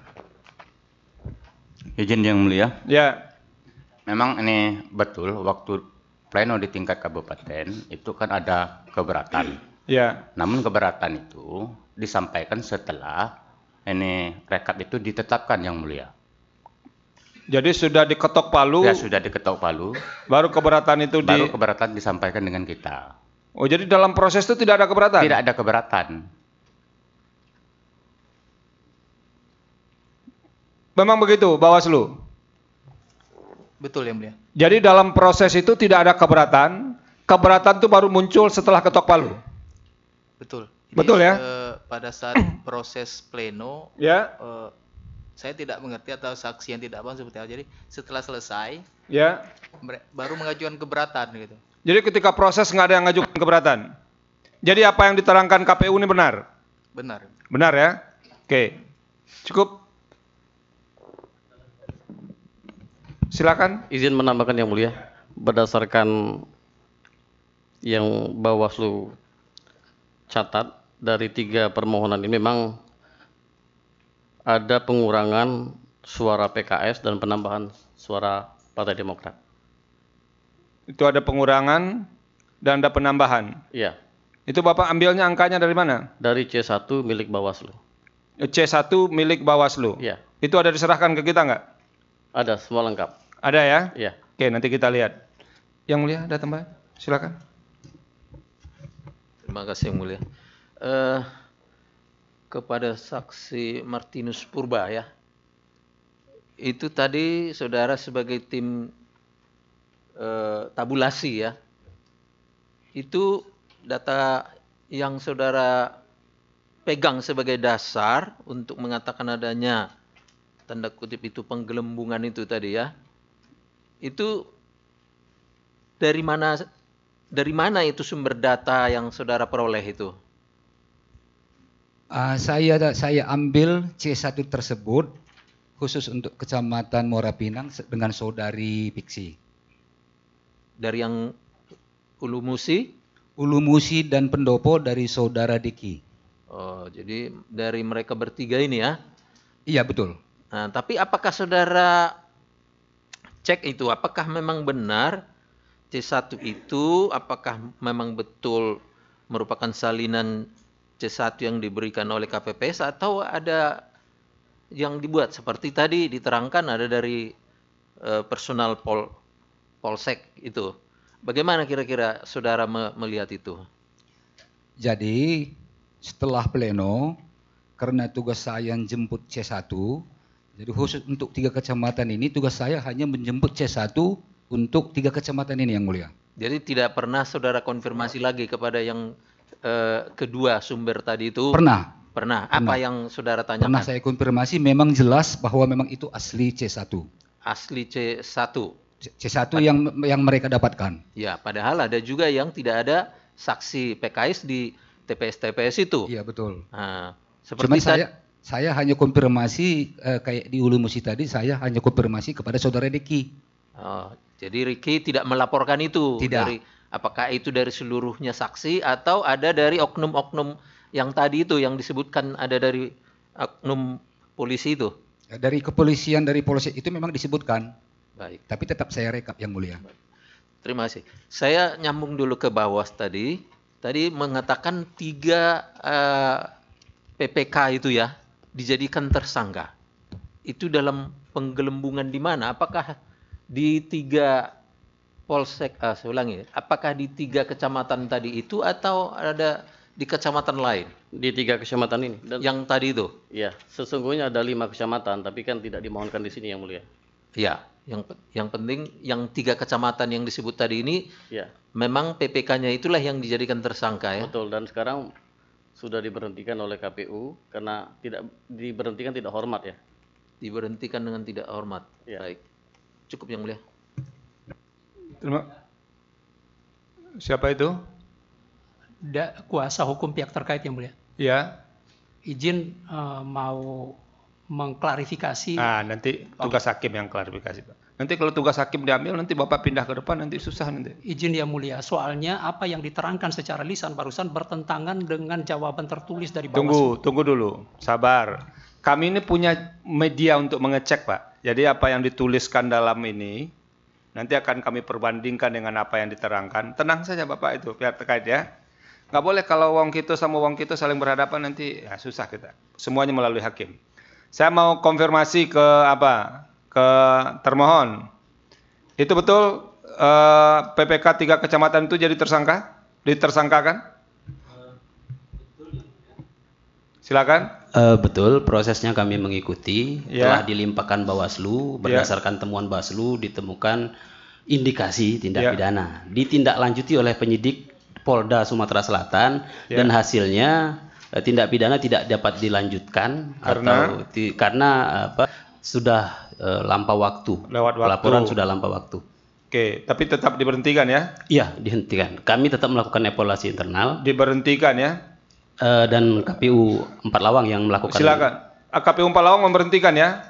Izin Yang Mulia, Ya. memang ini betul waktu pleno di tingkat kabupaten itu kan ada keberatan. Ya. Namun keberatan itu disampaikan setelah ini rekap itu ditetapkan Yang Mulia. Jadi sudah diketok palu, Ya sudah diketok palu, baru keberatan itu di... baru keberatan disampaikan dengan kita. Oh, jadi dalam proses itu tidak ada keberatan? Tidak ada keberatan. Memang begitu, Bawaslu? Betul Yang Mulia. Jadi dalam proses itu tidak ada keberatan, keberatan itu baru muncul setelah ketok palu? Betul. Jadi, Betul ya? eh, pada saat proses pleno, Ya. eh, saya tidak mengerti atau saksi yang tidak paham seperti apa. Jadi setelah selesai, Ya. mere- baru mengajukan keberatan gitu. Jadi ketika proses nggak ada yang ngajukan keberatan. Jadi apa yang diterangkan K P U ini benar? Benar. Benar ya? Oke. Cukup. Silakan. Izin menambahkan Yang Mulia, berdasarkan yang Bawaslu catat dari tiga permohonan ini memang ada pengurangan suara P K S dan penambahan suara Partai Demokrat. Itu ada pengurangan dan ada penambahan. Iya. Itu Bapak ambilnya angkanya dari mana? Dari C satu milik Bawaslu. C satu milik Bawaslu. Iya. Itu ada diserahkan ke kita nggak? Ada, semua lengkap. Ada ya? Iya. Oke, nanti kita lihat. Yang mulia, ada tambahan? Silakan. Terima kasih yang mulia. Eh, kepada saksi Martinus Purba ya. Itu tadi saudara sebagai tim eh, tabulasi ya. Itu data yang saudara pegang sebagai dasar untuk mengatakan adanya tanda kutip itu penggelembungan itu tadi ya. Itu dari mana dari mana itu sumber data yang saudara peroleh itu? Uh, saya saya ambil C satu tersebut khusus untuk Kecamatan Muara Pinang dengan saudari Piksi. Dari yang Ulu Musi? Ulu Musi dan Pendopo dari saudara Diki. Oh, jadi dari mereka bertiga ini ya? Iya, betul. Nah, tapi apakah saudara cek itu, apakah memang benar C satu itu, apakah memang betul merupakan salinan C satu yang diberikan oleh K P P S atau ada yang dibuat seperti tadi diterangkan ada dari uh, personal pol, polsek itu. Bagaimana kira-kira saudara me melihat itu? Jadi setelah pleno, karena tugas saya jemput C satu, jadi khusus untuk tiga kecamatan ini tugas saya hanya menjemput C satu untuk tiga kecamatan ini yang mulia. Jadi tidak pernah saudara konfirmasi lagi kepada yang eh, kedua sumber tadi itu? Pernah. Pernah. Apa Pernah. yang saudara tanyakan? Pernah saya konfirmasi, memang jelas bahwa memang itu asli C satu. Asli C satu. C satu yang yang mereka dapatkan. Ya, padahal ada juga yang tidak ada saksi P K S di T P S T P S itu. Iya, betul. Nah, seperti Cuman saya saya hanya konfirmasi eh, kayak di Ulu Musi tadi, saya hanya konfirmasi kepada saudara Diki. Oh, jadi Ricky tidak melaporkan itu. Tidak. Dari, apakah itu dari seluruhnya saksi atau ada dari oknum-oknum yang tadi itu yang disebutkan ada dari oknum polisi itu? Dari kepolisian, dari polisi itu memang disebutkan. Baik. Tapi tetap saya rekap yang mulia. Terima kasih. Saya nyambung dulu ke Bawas tadi. Tadi mengatakan tiga uh, P P K itu ya dijadikan tersangka. Itu dalam penggelembungan di mana? Apakah di tiga polsek? Ah, saya ulangi. Apakah di tiga kecamatan tadi itu atau ada di kecamatan lain? Di tiga kecamatan ini. Dan, yang tadi itu? Iya, sesungguhnya ada lima kecamatan, tapi kan tidak dimohonkan di sini yang mulia. Ya, yang yang penting yang tiga kecamatan yang disebut tadi ini, ya, memang P P K-nya itulah yang dijadikan tersangka ya. Betul, dan sekarang sudah diberhentikan oleh K P U karena tidak diberhentikan tidak hormat ya. Diberhentikan dengan tidak hormat. Ya. Baik, cukup yang mulia. Terima. Siapa itu? Da, kuasa hukum pihak terkait yang mulia. Ya. Izin uh, mau mengklarifikasi. Ah, nanti tugas hakim yang klarifikasi, Pak. Nanti kalau tugas hakim diambil, nanti Bapak pindah ke depan, nanti susah nanti. Izin yang mulia, soalnya apa yang diterangkan secara lisan barusan bertentangan dengan jawaban tertulis dari Bawaslu. Tunggu, tunggu dulu, sabar. Kami ini punya media untuk mengecek, Pak. Jadi apa yang dituliskan dalam ini, nanti akan kami perbandingkan dengan apa yang diterangkan. Tenang saja Bapak itu, pihak terkait ya. Nggak boleh kalau wong kita sama wong kita saling berhadapan nanti ya susah kita. Semuanya melalui hakim. Saya mau konfirmasi ke apa? Ke termohon. Itu betul eh, P P K tiga kecamatan itu jadi tersangka? Ditersangkakan? Silakan. Uh, betul, prosesnya kami mengikuti. Ya. Telah dilimpahkan Bawaslu, berdasarkan ya. temuan Bawaslu ditemukan indikasi tindak ya. pidana. Ditindaklanjuti oleh penyidik Polda Sumatera Selatan ya. dan hasilnya tindak pidana tidak dapat dilanjutkan karena atau di, karena apa sudah uh, lampau waktu. Lewat waktu. Laporan sudah lampau waktu. Oke, tapi tetap diberhentikan ya? Iya, dihentikan. Kami tetap melakukan evaluasi internal. Diberhentikan ya? Uh, dan K P U Empat Lawang yang melakukan. Silakan. K P U Empat Lawang memberhentikan ya?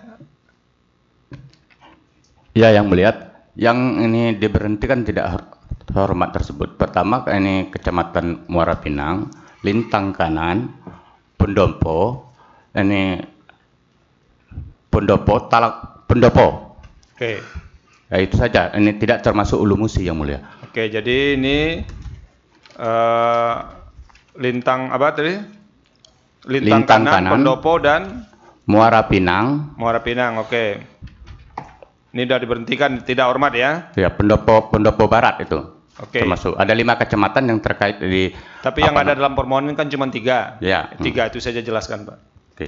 Ya, yang melihat yang ini diberhentikan tidak hormat tersebut. Pertama ini Kecamatan Muara Pinang, Lintang Kanan, Pendopo, ini Pendopo, Talak Pendopo. Oke. Ya, itu saja. Ini tidak termasuk Ulu Musi yang mulia. Oke, jadi ini uh, lintang apa tadi? Lintang, Lintang kanan, kanan, Pendopo dan Muara Pinang. Muara Pinang. Oke. Ini sudah diberhentikan, tidak hormat ya? Ya, Pendopo Pendopo Barat itu. Oke. Termasuk. Ada lima kecamatan yang terkait di. Tapi yang ada dalam permohonan kan cuma tiga. Ya. Tiga itu saja jelaskan, Pak. Oke.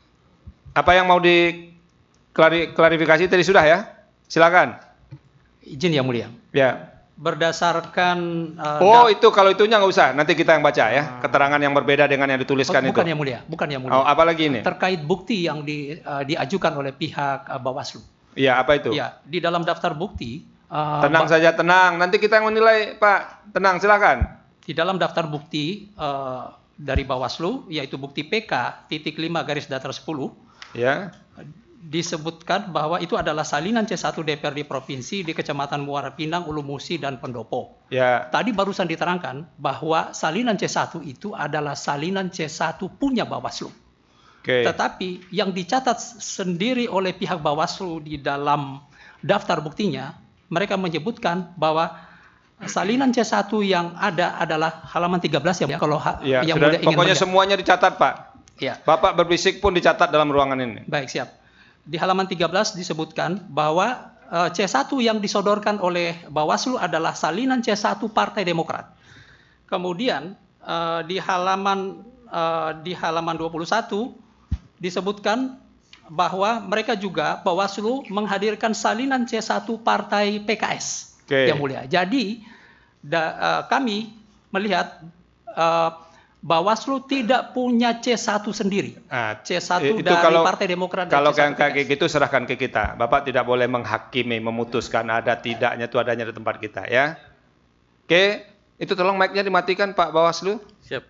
Apa yang mau diklarifikasi tadi sudah ya? Silakan. Izin yang mulia. Ya. Berdasarkan uh, Oh itu kalau itunya nggak usah, nanti kita yang baca ya, keterangan yang berbeda dengan yang dituliskan bukan itu. yang mulia, bukan yang mulia. Oh, apa lagi ini? Terkait bukti yang di, uh, diajukan oleh pihak uh, Bawaslu. Iya, apa itu? Ya, di dalam daftar bukti. Uh, tenang saja, tenang. Nanti kita yang menilai, Pak. Tenang, silakan. Di dalam daftar bukti uh, dari Bawaslu, yaitu bukti P K titik lima garis datar sepuluh. Ya. Disebutkan bahwa itu adalah salinan C satu D P R D Provinsi di Kecamatan Muara Pinang, Ulu Musi, dan Pendopo. Ya. Tadi barusan diterangkan bahwa salinan C satu itu adalah salinan C satu punya Bawaslu. Oke. Tetapi yang dicatat sendiri oleh pihak Bawaslu di dalam daftar buktinya, mereka menyebutkan bahwa salinan C satu yang ada adalah halaman tiga belas ya. Kalau ha Ya, yang sudah, mulia ingin pokoknya melihat. semuanya dicatat, Pak. Ya. Bapak berbisik pun dicatat dalam ruangan ini. Baik, siap. Di halaman tiga belas disebutkan bahwa uh, C satu yang disodorkan oleh Bawaslu adalah salinan C satu Partai Demokrat. Kemudian uh, di halaman uh, di halaman dua puluh satu disebutkan bahwa mereka juga Bawaslu menghadirkan salinan C satu Partai P K S. Oke. Yang mulia. Jadi da, uh, kami melihat uh, Bawaslu tidak punya C satu sendiri. Nah, C satu itu dari kalau, Partai Demokrat dan Kalau C satu yang kayak gitu serahkan ke kita. Bapak tidak boleh menghakimi, memutuskan ada tidaknya itu adanya di tempat kita ya. Oke, itu tolong mic-nya dimatikan Pak Bawaslu. Siap.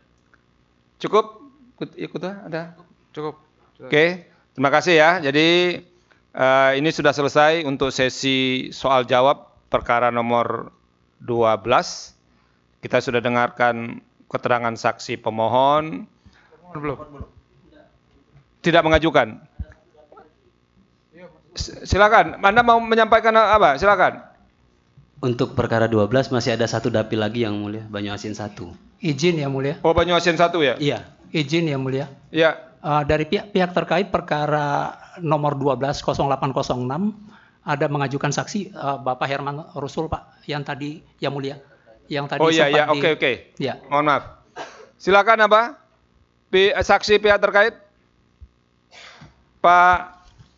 Cukup? Ikut ada? Cukup. Oke, terima kasih ya. Jadi uh, ini sudah selesai untuk sesi soal jawab perkara nomor dua belas. Kita sudah dengarkan keterangan saksi pemohon. Belum. Tidak mengajukan. Silakan. Anda mau menyampaikan apa? Silakan. Untuk perkara dua belas masih ada satu dapil lagi yang mulia, Banyuasin satu. Izin ya mulia. Oh, Banyuasin satu ya? Iya. Izin ya mulia. Iya. Uh, dari pihak pihak terkait perkara nomor dua belas nol delapan nol enam ada mengajukan saksi uh, Bapak Herman Rusul Pak yang tadi yang mulia. Yang tadi Oh iya sempat iya, di- oke oke. Ya. Mohon maaf. Silakan apa? Pi- saksi pihak terkait. Pak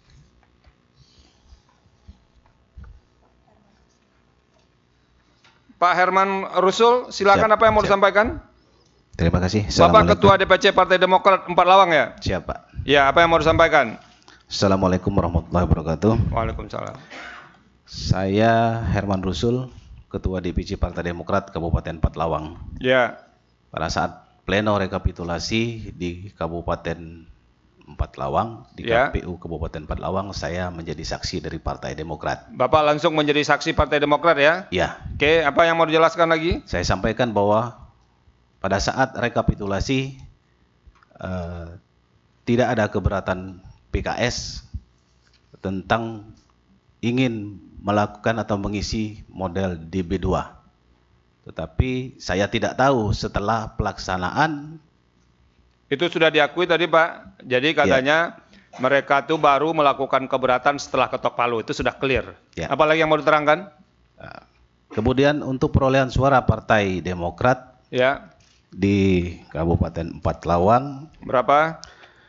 Pak Herman Rusul, silakan Siap, apa yang mau siap. disampaikan? Terima kasih. Bapak Assalamualaikum. Ketua D P C Partai Demokrat Empat Lawang ya? Siap, Pak. Ya, apa yang mau disampaikan? Assalamualaikum warahmatullahi wabarakatuh. Waalaikumsalam. Saya Herman Rusul, Ketua D P C Partai Demokrat Kabupaten Empat Lawang. Ya. Pada saat pleno rekapitulasi di Kabupaten Empat Lawang, di Ya. K P U Kabupaten Empat Lawang, saya menjadi saksi dari Partai Demokrat. Bapak langsung menjadi saksi Partai Demokrat ya? Ya. Oke, apa yang mau dijelaskan lagi? Saya sampaikan bahwa pada saat rekapitulasi eh, tidak ada keberatan P K S tentang ingin melakukan atau mengisi model D B dua. Tetapi saya tidak tahu setelah pelaksanaan. Itu sudah diakui tadi Pak. Jadi katanya mereka tuh baru melakukan keberatan setelah ketok palu. Itu sudah clear. Ya. Apalagi yang mau diterangkan? Kemudian untuk perolehan suara Partai Demokrat Ya. di Kabupaten Empat Lawang Berapa?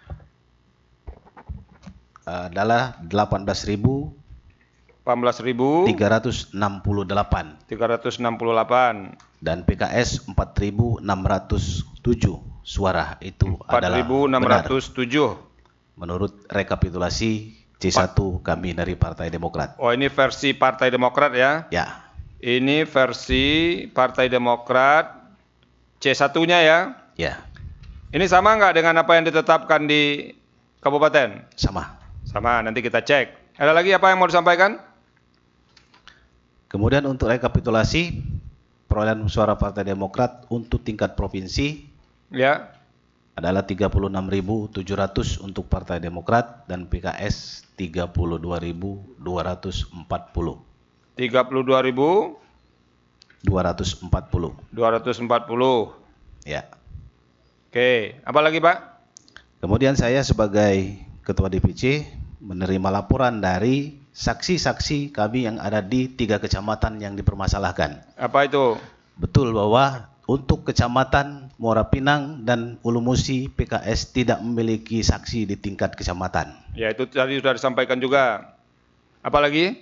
adalah delapan belas ribu delapan belas ribu tiga ratus enam puluh delapan tiga ratus enam puluh delapan dan P K S empat ribu enam ratus tujuh suara. Itu empat adalah ribu enam ratus tujuh. menurut rekapitulasi C satu kami dari Partai Demokrat. Oh, ini versi Partai Demokrat ya? Ya. Ini versi Partai Demokrat C satu-nya ya? Ya. Ini sama nggak dengan apa yang ditetapkan di kabupaten? Sama. Sama, nanti kita cek. Ada lagi apa yang mau disampaikan? Kemudian untuk rekapitulasi perolehan suara Partai Demokrat untuk tingkat provinsi Ya. adalah tiga puluh enam ribu tujuh ratus untuk Partai Demokrat dan P K S tiga puluh dua ribu dua ratus empat puluh. tiga puluh dua ribu dua ratus empat puluh. dua ratus empat puluh. Ya. Oke, apa lagi Pak? Kemudian saya sebagai Ketua D P C menerima laporan dari saksi-saksi kami yang ada di tiga kecamatan yang dipermasalahkan. Apa itu? Betul bahwa untuk kecamatan Muara Pinang dan Ulu Musi P K S tidak memiliki saksi di tingkat kecamatan. Ya, itu tadi sudah disampaikan juga. Apa lagi?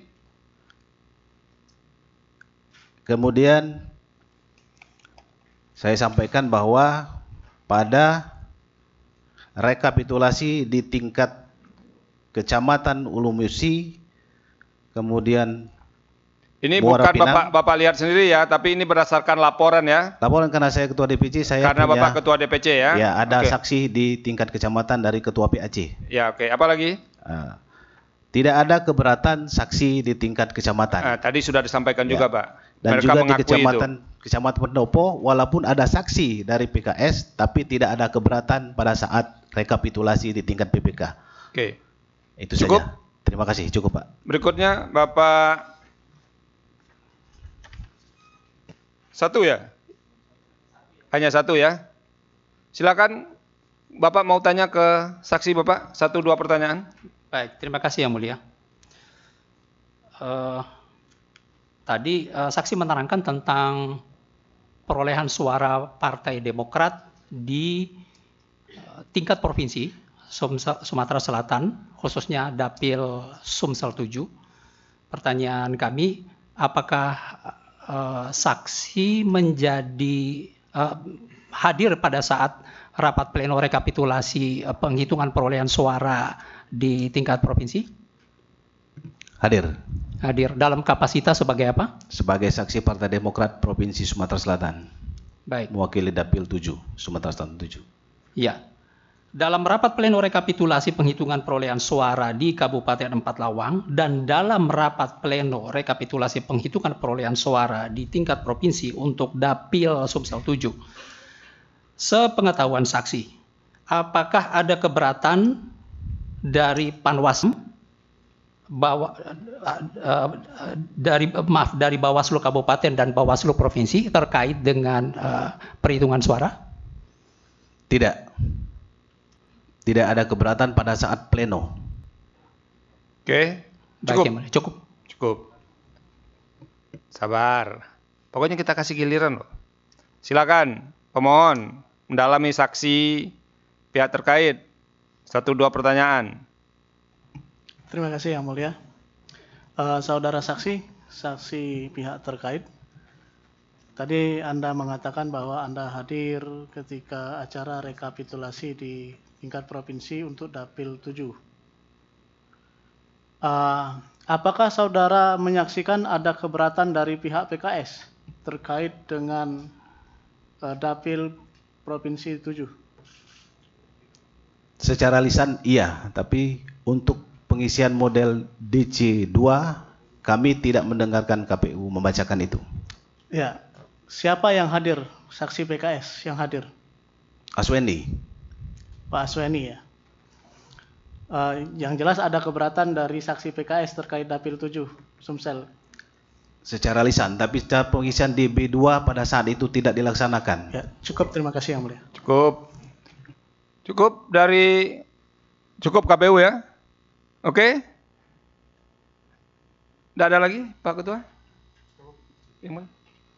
Kemudian saya sampaikan bahwa pada rekapitulasi di tingkat kecamatan Ulu Musi, kemudian Ini Muara bukan Pinang. Bapak Bapak lihat sendiri ya, tapi ini berdasarkan laporan ya. Laporan karena saya Ketua D P C, saya Karena punya, Bapak Ketua D P C ya. Ya, ada Oke. saksi di tingkat kecamatan dari Ketua P A C. Ya, oke. Apa lagi? Uh, tidak ada keberatan saksi di tingkat kecamatan. Ah, tadi sudah disampaikan Ya. juga Pak. Dan Mereka juga di mengakui kecamatan itu. kecamatan Pendopo, walaupun ada saksi dari P K S, tapi tidak ada keberatan pada saat rekapitulasi di tingkat P P K. Oke. Itu Cukup? saja. Terima kasih, cukup Pak. Berikutnya Bapak satu ya? Hanya satu ya? Silakan Bapak mau tanya ke saksi Bapak, satu dua pertanyaan. Baik, terima kasih Yang Mulia. Eh, tadi eh, saksi menerangkan tentang perolehan suara Partai Demokrat di eh, tingkat provinsi Sumsel- Sumatera Selatan, khususnya Dapil Sumsel tujuh. Pertanyaan kami, apakah eh, saksi menjadi eh, hadir pada saat rapat pleno rekapitulasi eh, penghitungan perolehan suara di tingkat provinsi? Hadir Hadir dalam kapasitas sebagai apa? sebagai saksi Partai Demokrat Provinsi Sumatera Selatan, Baik. mewakili Dapil tujuh, Sumatera Selatan tujuh. Ya. Dalam rapat pleno rekapitulasi penghitungan perolehan suara di Kabupaten Empat Lawang dan dalam rapat pleno rekapitulasi penghitungan perolehan suara di tingkat provinsi untuk Dapil Sumsel tujuh. Sepengetahuan saksi, apakah ada keberatan dari Panwaslu bawa uh, dari maaf dari Bawaslu Kabupaten dan Bawaslu Provinsi terkait dengan uh, perhitungan suara? Tidak. Tidak ada keberatan pada saat pleno. Oke, Baik, cukup. Yang Mulia. Cukup. Cukup. Sabar. Pokoknya kita kasih giliran loh. Silakan pemohon mendalami saksi pihak terkait. Satu dua pertanyaan. Terima kasih Yang Mulia. Eh, saudara saksi, saksi pihak terkait. Tadi Anda mengatakan bahwa Anda hadir ketika acara rekapitulasi di tingkat provinsi untuk Dapil tujuh. Eh, apakah saudara menyaksikan ada keberatan dari pihak P K S terkait dengan eh, Dapil Provinsi tujuh? Secara lisan iya, tapi untuk pengisian model D C dua kami tidak mendengarkan K P U membacakan itu. Ya, siapa yang hadir? Saksi P K S yang hadir? Aswendi. Pak Asweni ya. Uh, yang jelas ada keberatan dari saksi P K S terkait Dapil tujuh Sumsel. Secara lisan, tapi secara pengisian D B dua pada saat itu tidak dilaksanakan. Ya, cukup, terima kasih Yang Mulia. Cukup. Cukup dari cukup K P U ya. Oke? Tidak ada lagi Pak Ketua? Yang mana?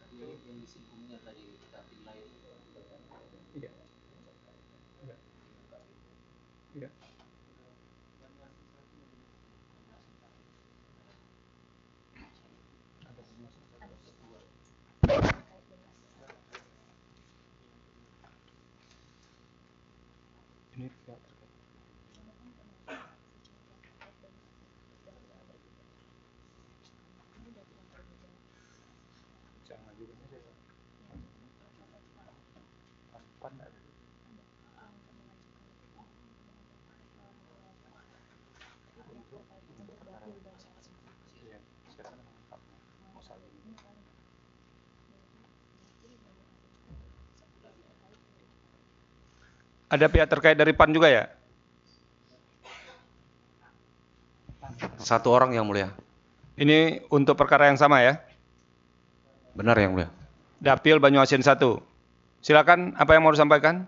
Ada pihak terkait dari P A N juga ya? Satu orang Yang Mulia. Ini untuk perkara yang sama ya? Benar yang mulia. Dapil Banyuasin satu. Silakan, apa yang mau disampaikan?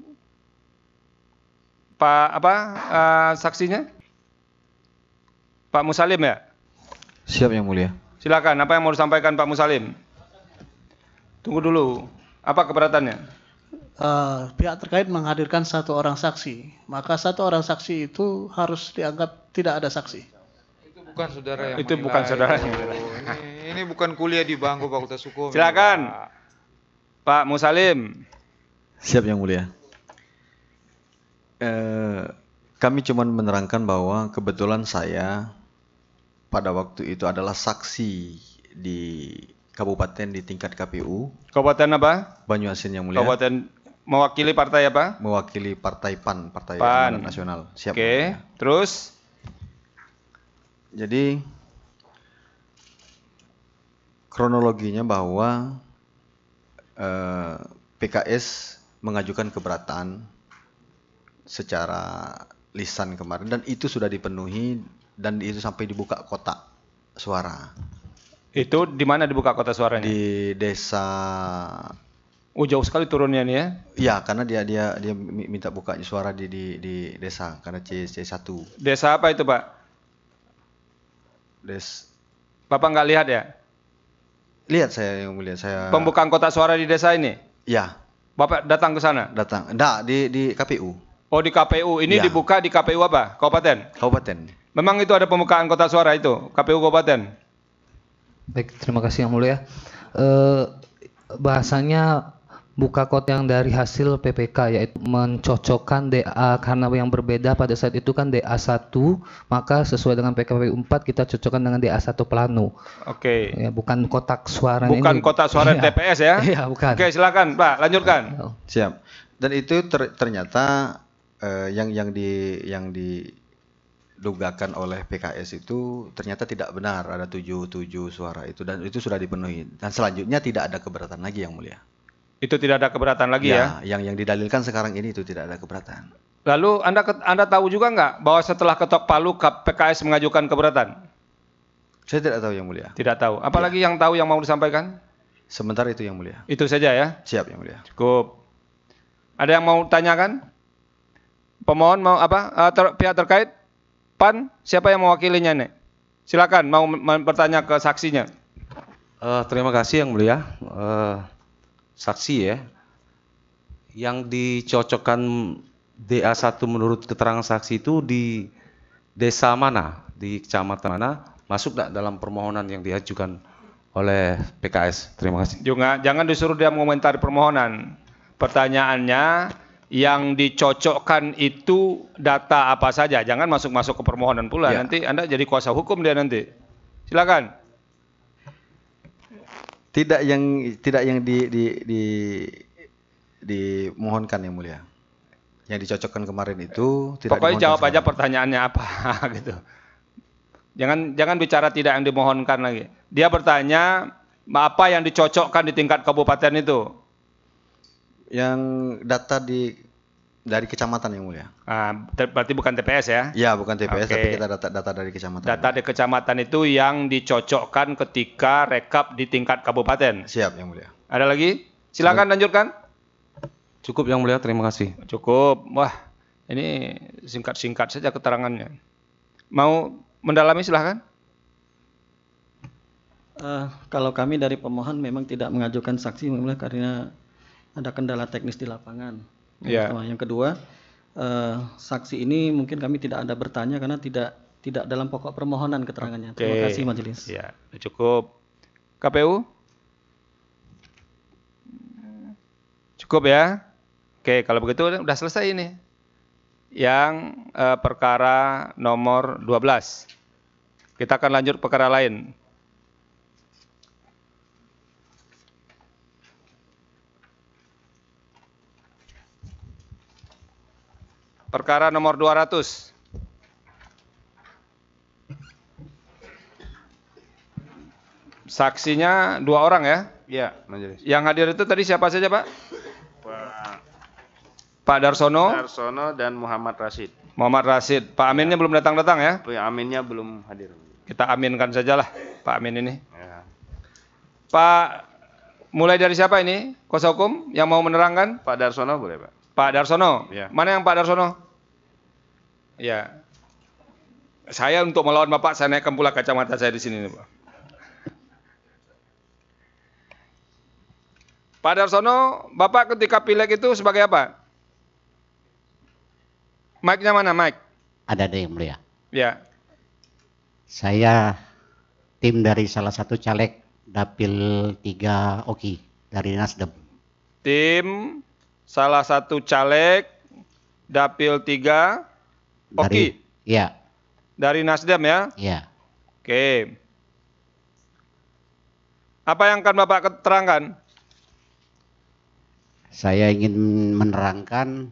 Pak apa uh, saksinya? Pak Musalim ya? Siap yang mulia. Silakan, apa yang mau disampaikan Pak Musalim? Tunggu dulu. Apa keberatannya? Uh, pihak terkait menghadirkan satu orang saksi, maka satu orang saksi itu harus dianggap tidak ada saksi. Itu bukan saudara yang Itu menilai. bukan saudara yang Oh, menilai. Ini, ini bukan kuliah di bangku Fakultas Hukum. Silakan, Pak Musalim. Siap yang mulia. Eh, kami cuma menerangkan bahwa kebetulan saya pada waktu itu adalah saksi di kabupaten di tingkat K P U. Kabupaten apa? Banyuasin yang mulia. Kabupaten mewakili partai apa? Mewakili Partai P A N, Partai Pan. Amanat Nasional. Siap. Oke, terus? Jadi kronologinya bahwa eh, P K S mengajukan keberatan secara lisan kemarin dan itu sudah dipenuhi dan itu sampai dibuka kotak suara. Itu di mana dibuka kotak suaranya? Di desa. Oh, jauh sekali turunnya nih ya? Ya, karena dia dia dia minta buka suara di di, di desa karena C C satu. Desa apa itu, Pak? Des. Bapak nggak lihat ya? Lihat saya yang mulia, saya. Pembukaan kotak suara di desa ini? Ya. Bapak datang ke sana? Datang. Enggak, di di K P U. Oh, di K P U. Ini Ya. dibuka di K P U apa? Kabupaten? Kabupaten. Memang itu ada pembukaan kotak suara itu, K P U Kabupaten? Baik, terima kasih yang mulia. Eh, bahasanya buka kot yang dari hasil P P K, yaitu mencocokkan D A, karena yang berbeda pada saat itu kan D A satu, maka sesuai dengan P K P U empat kita cocokkan dengan D A satu Plano. Oke. Ya, bukan kotak suara Bukan ini. kotak suara Iya. T P S ya? Iya, bukan. Oke, silakan Pak, lanjutkan. Siap. Dan itu ter- ternyata eh, yang yang di yang didugakan oleh P K S itu ternyata tidak benar, ada tujuh tujuh suara itu dan itu sudah dipenuhi. Dan selanjutnya tidak ada keberatan lagi yang mulia. Itu tidak ada keberatan lagi ya? Ya, yang yang didalilkan sekarang ini itu tidak ada keberatan. Lalu Anda Anda tahu juga nggak bahwa setelah ketok palu P K S mengajukan keberatan? Saya tidak tahu yang mulia. Tidak tahu. Apalagi yang tahu yang mau disampaikan? Sementara itu yang mulia. Itu saja ya? Siap yang mulia. Cukup. Ada yang mau tanyakan? Pemohon mau apa? Uh, ter, pihak terkait? P A N, siapa yang mewakilinya nih? Silakan mau bertanya ke saksinya. Uh, terima kasih yang mulia. Uh, saksi ya. Yang dicocokkan D A satu menurut keterangan saksi itu di desa mana? Di kecamatan mana? Masuk tak dalam permohonan yang diajukan oleh P K S? Terima kasih. Juga jangan disuruh dia mengomentari permohonan. Pertanyaannya, yang dicocokkan itu data apa saja? Jangan masuk-masuk ke permohonan pula. Ya. Nanti Anda jadi kuasa hukum dia nanti. Silakan. Tidak yang tidak yang di di di dimohonkan yang mulia. Yang dicocokkan kemarin itu tidak Pokoknya jawab dimohonkan aja pertanyaannya apa gitu. Jangan jangan bicara tidak yang dimohonkan lagi. Dia bertanya apa yang dicocokkan di tingkat kabupaten itu? Yang data di dari kecamatan yang mulia. Ah, berarti bukan T P S ya? Ya, bukan T P S Oke. tapi kita data-data dari kecamatan. Data di kecamatan itu yang dicocokkan ketika rekap di tingkat kabupaten. Siap yang mulia. Ada lagi? Silakan lanjutkan. Cukup yang mulia, terima kasih. Cukup. Wah, ini singkat-singkat saja keterangannya. Mau mendalami silahkan. Uh, kalau kami dari pemohon memang tidak mengajukan saksi yang mulia karena ada kendala teknis di lapangan. Yang Ya. pertama. Yang kedua, uh, saksi ini mungkin kami tidak ada bertanya karena tidak tidak dalam pokok permohonan keterangannya. Terima Oke. kasih majelis. Ya, cukup. K P U? Cukup ya? Oke, kalau begitu udah selesai ini. Yang eh, perkara nomor dua belas. Kita akan lanjut perkara lain. Perkara nomor dua ratus. Saksinya dua orang ya? Ya, majelis. Yang hadir itu tadi siapa saja, Pak? Pak Pak Darsono, Darsono dan Muhammad Rashid. Muhammad Rashid. Pak Aminnya belum datang-datang ya? Pak Aminnya belum hadir. Kita aminkan sajalah Pak Amin ini. Ya. Pak, mulai dari siapa ini? Kuasa hukum yang mau menerangkan? Pak Darsono boleh, Pak. Pak Darsono. Ya. Mana yang Pak Darsono? Ya. Saya untuk melawan Bapak, saya naikkan pula kacamata saya di sini nih, Pak. Pak Darsono, Bapak ketika pileg itu sebagai apa? Mic-nya mana, mic? Ada deh, yang mulia. Ya. Saya tim dari salah satu caleg Dapil tiga Oki dari Nasdem. Tim salah satu caleg Dapil tiga Oki. Iya. Dari Nasdem ya? Iya. Oke. Apa yang akan Bapak terangkan? Saya ingin menerangkan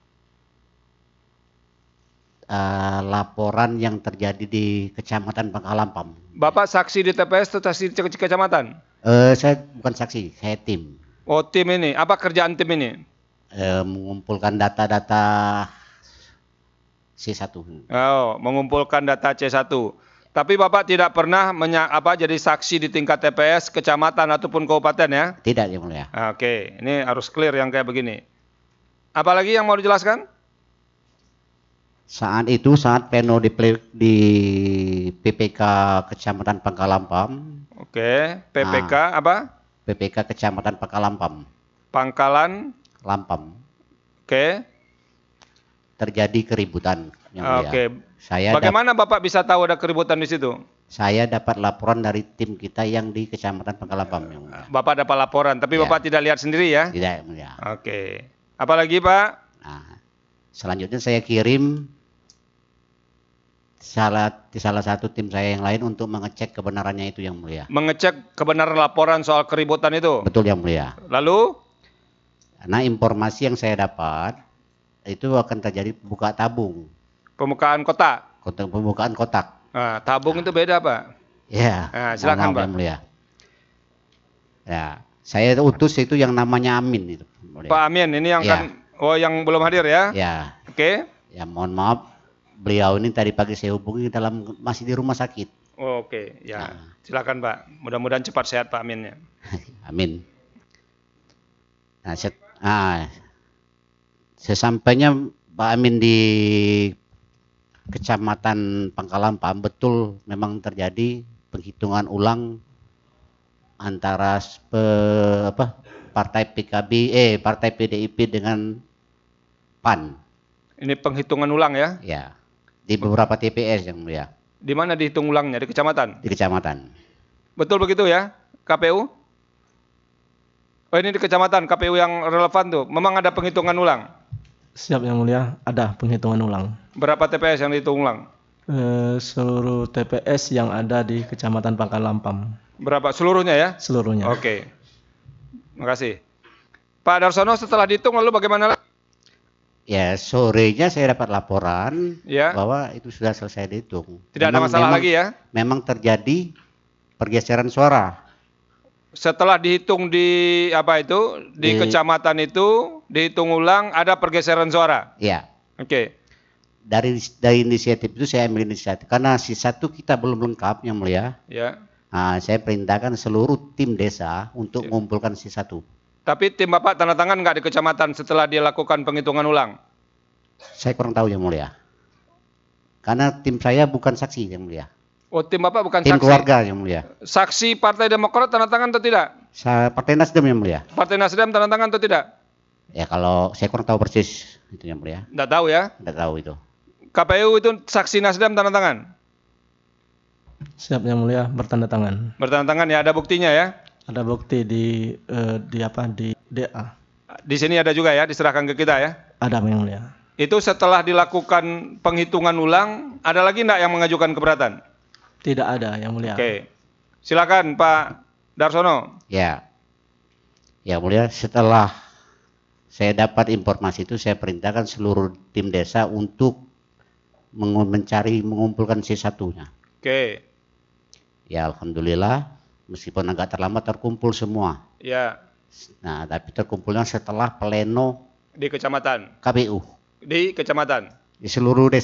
uh, laporan yang terjadi di Kecamatan Pangkalampam. Bapak saksi di T P S atau saksi di kecamatan? Uh, saya bukan saksi, saya tim. Oh, tim ini. Apa kerjaan tim ini? Uh, mengumpulkan data-data C satu. Oh, mengumpulkan data C satu. Tapi Bapak tidak pernah menya, apa jadi saksi di tingkat T P S, kecamatan ataupun kabupaten ya? Tidak, yang mulia. Oke, ini harus clear yang kayak begini. Apalagi yang mau dijelaskan? Saat itu saat pleno di, di P P K Kecamatan Pangkalampam. Oke, P P K nah, apa? P P K Kecamatan Pangkalampam. Pangkalan Lampam. Oke. Terjadi keributan. Oke. Saya Bagaimana Bapak bisa tahu ada keributan di situ? Saya dapat laporan dari tim kita yang di Kecamatan Pangkalampam. Bapak dapat laporan, tapi ya. Bapak tidak lihat sendiri ya? Tidak, ya. Oke. Apalagi Pak? Nah, selanjutnya saya kirim salah di salah satu tim saya yang lain untuk mengecek kebenarannya itu, yang mulia. Mengecek kebenaran laporan soal keributan itu? Betul, yang mulia. Lalu? Nah, informasi yang saya dapat itu akan terjadi buka tabung. Pembukaan kotak? Kotak, pembukaan kotak. Nah, tabung nah. itu beda, Pak? Ya. Nah, silakan, Pak. Mulia. Ya, saya utus itu yang namanya Amin itu. Mulia. Pak Amin, ini yang ya. kan, oh yang belum hadir ya? Ya. Oke. Okay. Ya, mohon maaf, beliau ini tadi pagi saya hubungi dalam masih di rumah sakit. Oh, Oke, okay. ya. Nah. Silakan, Pak. Mudah-mudahan cepat sehat Pak Amin ya. Amin. Nah, set, ah, sesampainya Pak Amin di Kecamatan Pangkalampam, betul memang terjadi penghitungan ulang antara pe, apa, partai P K B, eh partai P D I P dengan P A N. Ini penghitungan ulang ya? Ya, di beberapa T P S, yang mulia. Di mana dihitung ulangnya? Di kecamatan? Di kecamatan. Betul begitu ya, K P U? Oh ini di kecamatan, K P U yang relevan tuh, memang ada penghitungan ulang? Siap, yang mulia, ada penghitungan ulang. Berapa T P S yang dihitung ulang? E, seluruh T P S yang ada di Kecamatan Pangkalampam. Berapa? Seluruhnya ya? Seluruhnya. Oke. Terima kasih. Pak Darsono, setelah dihitung lalu bagaimana? Ya, sorenya saya dapat laporan ya. bahwa itu sudah selesai dihitung. Tidak memang, ada masalah memang, lagi ya? Memang terjadi pergeseran suara. Setelah dihitung di apa itu di, di kecamatan itu dihitung ulang ada pergeseran suara. Iya. Oke. Okay. Dari dari inisiatif itu saya ambil inisiatif karena si satu kita belum lengkap, yang mulia. Ya. Nah, saya perintahkan seluruh tim desa untuk ya. mengumpulkan si satu. Tapi tim Bapak tanda tangan nggak di kecamatan setelah dia lakukan penghitungan ulang? Saya kurang tahu, yang mulia. Karena tim saya bukan saksi, yang mulia. Oh, tim Bapak bukan tim saksi? Tim keluarga, yang mulia. Saksi Partai Demokrat tanda tangan atau tidak? Saya Partai Nasdem, yang mulia. Partai Nasdem tanda tangan atau tidak? Ya, kalau saya kurang tahu persis itu, yang mulia. Tidak tahu ya? Tidak tahu itu. K P U itu saksi Nasdem tanda tangan? Siap, yang mulia, bertanda tangan. Bertanda tangan ya, ada buktinya ya? Ada bukti di uh, di apa di D A. Di sini ada juga ya, diserahkan ke kita ya? Ada, yang mulia. Itu setelah dilakukan penghitungan ulang, ada lagi enggak yang mengajukan keberatan? Tidak ada, yang mulia. Oke. Silakan Pak Darsono. Ya. Ya, mulia, setelah saya dapat informasi itu, saya perintahkan seluruh tim desa untuk mencari, mengumpulkan C satu-nya. Oke. Ya, alhamdulillah, meskipun agak terlambat terkumpul semua. Ya. Nah, tapi terkumpulnya setelah pleno di kecamatan. K P U. Di kecamatan. Di seluruh desa.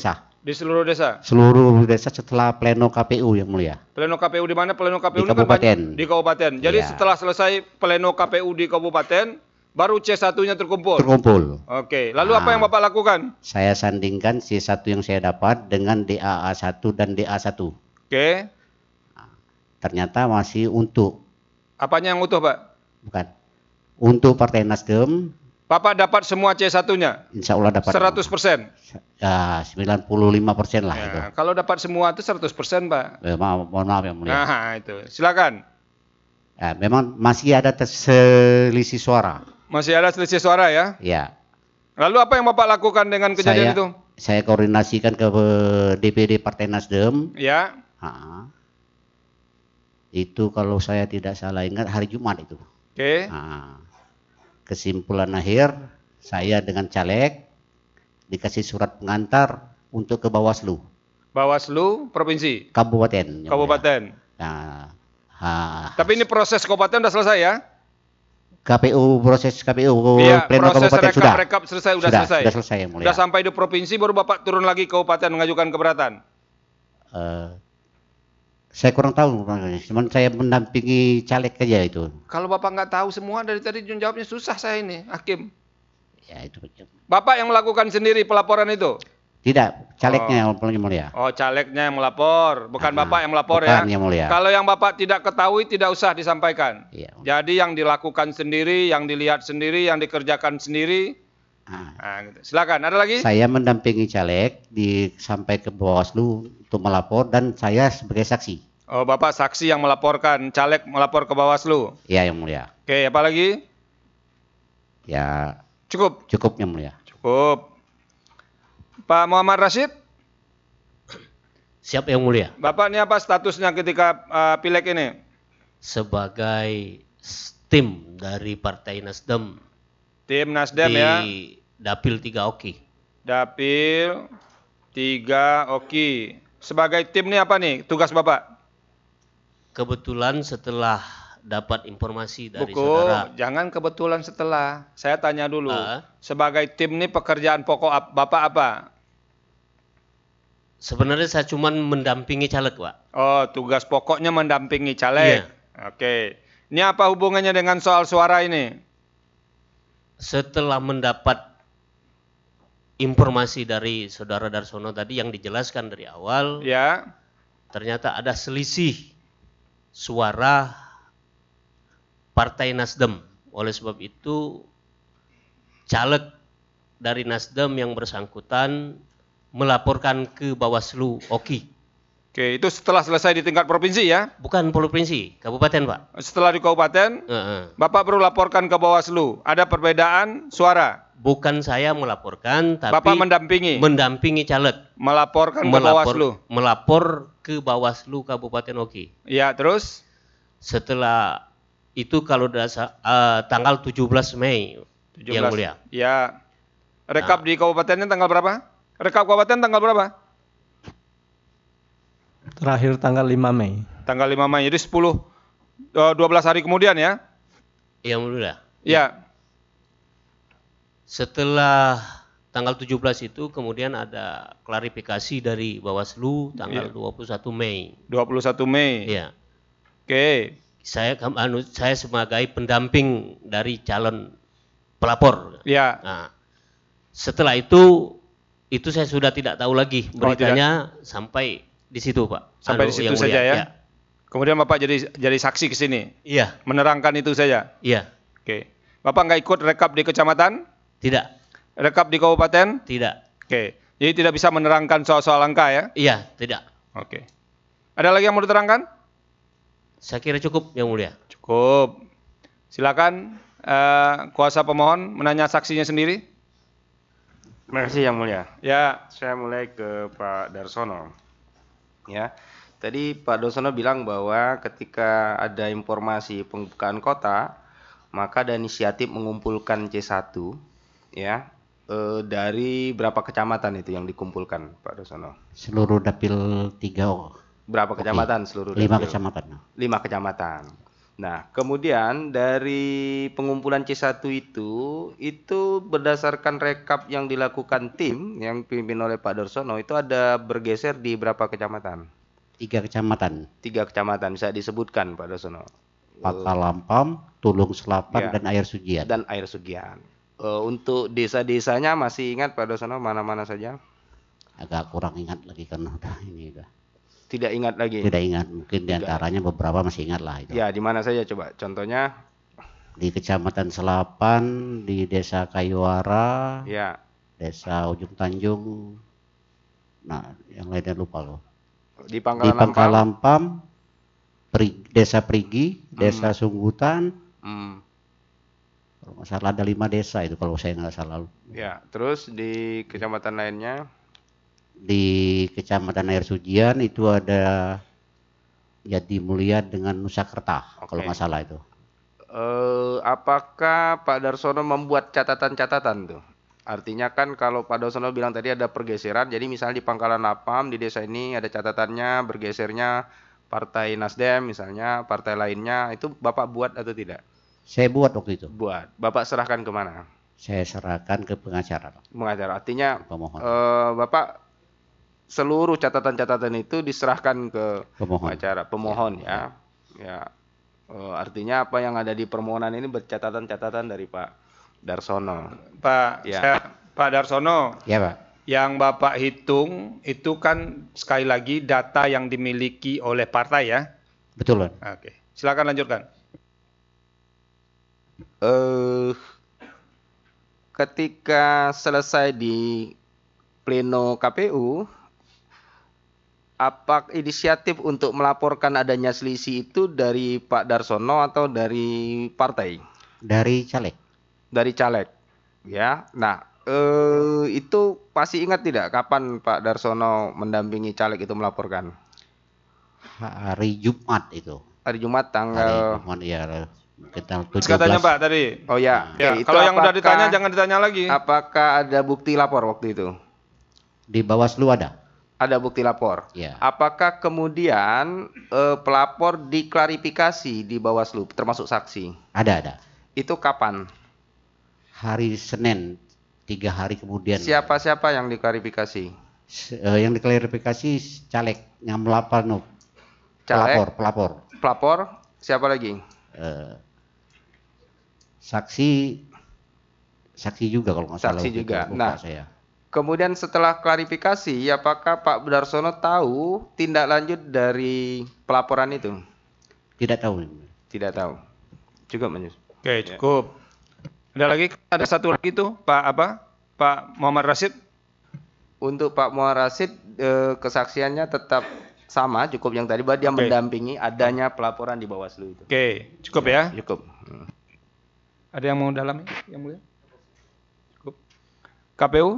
Di seluruh desa. Seluruh desa setelah pleno K P U yang mulia. Pleno K P U di mana? Pleno K P U Di ini kan kabupaten. banyak- di kabupaten. Jadi Iya. setelah selesai pleno K P U di kabupaten, baru C satu-nya terkumpul. Terkumpul. Oke, lalu apa yang Nah. Bapak lakukan? Saya sandingkan C satu yang saya dapat dengan D A A satu dan D A satu. Oke, Ternyata masih untuk, apanya yang utuh, Pak? bukan, untuk Partai Nasdem, Bapak dapat semua C satu-nya? insya Allah dapat seratus persen. ya sembilan puluh lima persen lah itu. Nah, kalau dapat semua itu seratus persen, Pak. Eh, maaf, mohon maaf yang mulia. Nah, itu. Silakan. Ya, memang masih ada ter- selisih suara. Masih ada selisih suara ya? Ya. Lalu apa yang Bapak lakukan dengan kejadian saya, itu? Saya koordinasikan ke D P D Partai Nasdem. Ya. Ah. Itu kalau saya tidak salah ingat hari Jumat itu. Oke. Ah. Kesimpulan akhir, saya dengan caleg dikasih surat pengantar untuk ke Bawaslu Bawaslu provinsi, kabupaten. yang kabupaten. mulia. Nah, ah, Tapi ini proses kabupaten sudah selesai ya? K P U proses K P U Iya, pleno proses kabupaten rekap, sudah. rekap selesai, sudah, sudah selesai. Sudah selesai yang mulia. Sudah sampai di provinsi baru Bapak turun lagi ke kabupaten mengajukan keberatan. Eh, saya kurang tahu, cuman saya mendampingi caleg aja itu. Kalau Bapak nggak tahu semua dari tadi jawabnya susah saya ini, hakim. Ya itu. Bapak yang melakukan sendiri pelaporan itu? Tidak, calegnya yang paling mulia. Oh, calegnya yang melapor, bukan Bapak yang melapor bukan ya? yang mulia. Kalau yang Bapak tidak ketahui tidak usah disampaikan. Iya. Jadi yang dilakukan sendiri, yang dilihat sendiri, yang dikerjakan sendiri. Nah, gitu. Silakan, ada lagi? Saya mendampingi caleg di sampai ke Bawaslu untuk melapor dan saya sebagai saksi. Oh, Bapak saksi yang melaporkan, caleg melapor ke Bawaslu. Ya yang mulia. Oke, apa lagi? Ya. Cukup. Cukup yang mulia. Cukup. Pak Muhammad Rashid? Siap yang mulia. Bapak ini apa statusnya ketika uh, pileg ini? Sebagai tim dari Partai Nasdem Tim Nasdem di ya? Dapil tiga Oki. Dapil tiga Oki. Sebagai tim ini apa nih tugas Bapak? Kebetulan setelah dapat informasi dari Buku, saudara, jangan kebetulan setelah. Saya tanya dulu. Ah. Sebagai tim ini pekerjaan pokok ap- Bapak apa? sebenarnya saya cuma mendampingi caleg, Pak. Oh, tugas pokoknya mendampingi caleg. Iya. Oke. Ini apa hubungannya dengan soal suara ini? Setelah mendapat informasi dari saudara Darsono tadi yang dijelaskan dari awal, ya, ternyata ada selisih suara Partai Nasdem. Oleh sebab itu, caleg dari Nasdem yang bersangkutan melaporkan ke Bawaslu Oki. Oke, itu setelah selesai di tingkat provinsi ya? Bukan provinsi, kabupaten, Pak. Setelah di kabupaten, Heeh. Bapak baru laporkan ke Bawaslu. Ada perbedaan suara? Bukan saya melaporkan, tapi Bapak mendampingi? mendampingi caleg. Melaporkan ke Melapor- Bawaslu? Melapor ke Bawaslu Kabupaten Oki. Ya, terus? Setelah itu kalau dasa, uh, tanggal tujuh belas Mei, tujuh belas. yang mulia. Ya. Rekap di kabupatennya tanggal berapa? Rekap kabupaten tanggal berapa? Terakhir tanggal lima Mei. Tanggal lima Mei. Jadi sepuluh, dua belas hari kemudian ya? Yang mulia. Ya. Setelah tanggal tujuh belas itu kemudian ada klarifikasi dari Bawaslu tanggal Iya. dua puluh satu Mei. dua puluh satu Mei. Iya. Oke. Saya kam- anu, saya sebagai pendamping dari calon pelapor. Ya. Nah, setelah itu itu saya sudah tidak tahu lagi Oh, beritanya sampai di situ, Pak. Sampai Anu, di situ yang saja mulia. ya? Kemudian Bapak jadi jadi saksi ke sini? Iya. Menerangkan itu saja? Iya. Oke. Bapak nggak ikut rekap di kecamatan? Tidak. Rekap di kabupaten? Tidak. Oke. Jadi tidak bisa menerangkan soal-soal angka ya? Iya, tidak. Oke. Ada lagi yang mau diterangkan? Saya kira cukup, Yang Mulia. Cukup. Silakan eh, kuasa pemohon menanya saksinya sendiri. Terima kasih Yang Mulia. Ya. Saya mulai ke Pak Darsono. Ya. Tadi Pak Darsono bilang bahwa ketika ada informasi pembukaan kota, maka ada inisiatif mengumpulkan C satu ya. Eh, dari berapa kecamatan itu yang dikumpulkan Pak Darsono? Seluruh dapil tiga. Berapa Oke. kecamatan seluruh Lima dapil? kecamatan. Lima kecamatan. Nah, kemudian dari pengumpulan C satu itu, itu berdasarkan rekap yang dilakukan tim yang dipimpin oleh Pak Darsono, itu ada bergeser di berapa kecamatan? Tiga kecamatan. Tiga kecamatan, bisa disebutkan Pak Darsono? Pakalampam, Tulung Selapan, Ya. dan Air Sugian. Dan Air Sugian. Eh, untuk desa-desanya masih ingat Pak Darsono mana-mana saja? Agak kurang ingat lagi karena udah ini udah. Tidak ingat lagi? Tidak ingat, mungkin diantaranya beberapa masih ingat lah itu. Ya, di mana saja coba? Contohnya? Di Kecamatan Selapan, di Desa Kayuara, Ya. Desa Ujung Tanjung, nah yang lainnya lupa loh. Di Di Pangkalan Pangkalampam, Pri- Desa Prigi, Desa Sunggutan, Hmm. kalau nggak salah ada lima desa itu kalau saya nggak salah. Ya, terus di kecamatan lainnya? Di Kecamatan Air Sugian itu ada Jati Mulia dengan Nusakerta kalau nggak salah itu. Eh, apakah Pak Darsono membuat catatan-catatan tuh? Artinya kan kalau Pak Darsono bilang tadi ada pergeseran, jadi misalnya di Pangkalan Lapam di desa ini ada catatannya bergesernya Partai Nasdem misalnya, partai lainnya, itu Bapak buat atau tidak? Saya buat waktu itu. Buat. Bapak serahkan kemana? Saya serahkan ke pengacara. Pengacara. Artinya Pemohon. eh, Bapak seluruh catatan-catatan itu diserahkan ke Pemohon. pengacara, pemohon ya. Ya. Eh, artinya apa yang ada di permohonan ini bercatatan-catatan dari Pak Darsono. Pak, Ya. saya, Pak Darsono, Ya Pak. yang Bapak hitung itu kan sekali lagi data yang dimiliki oleh partai ya? Betul. Oke, silakan lanjutkan. Eh, ketika selesai di pleno K P U, apa inisiatif untuk melaporkan adanya selisih itu dari Pak Darsono atau dari partai? Dari caleg. Dari caleg, ya. Nah, eh, itu masih ingat tidak kapan Pak Darsono mendampingi caleg itu melaporkan? Hari Jumat itu. Hari Jumat Hari tanggal. Jumat ya. Kita tujuh belas. Katanya Pak tadi. Oh ya. Ya, Oke, itu kalau yang udah apakah- ditanya jangan ditanya lagi. Apakah ada bukti lapor waktu itu? Di Bawaslu ada. Ada bukti lapor. Ya. Apakah kemudian eh, pelapor diklarifikasi di Bawaslu termasuk saksi? Ada ada. Itu kapan? Hari Senin, tiga hari kemudian. Siapa-siapa yang diklarifikasi? Se- eh, yang diklarifikasi caleg yang melapor, no. Caleg? pelapor, pelapor. Pelapor? Siapa lagi? Eh, saksi, saksi juga kalau nggak salah. Saksi waktu itu, juga. lupa Nah, saya. kemudian setelah klarifikasi, apakah Pak Darsono tahu tindak lanjut dari pelaporan itu? Tidak tahu. Tidak tahu. Cukup, Mas. Oke, cukup. Ada lagi? Ada satu lagi tuh, Pak apa? Pak Muhammad Rasid. Untuk Pak Muhammad Rasid, eh, kesaksiannya tetap sama, cukup yang tadi, bahwa dia Oke. mendampingi adanya pelaporan di Bawaslu itu. Oke, cukup ya. Cukup. Hmm. Ada yang mau dalami? Yang mulia? Cukup. K P U?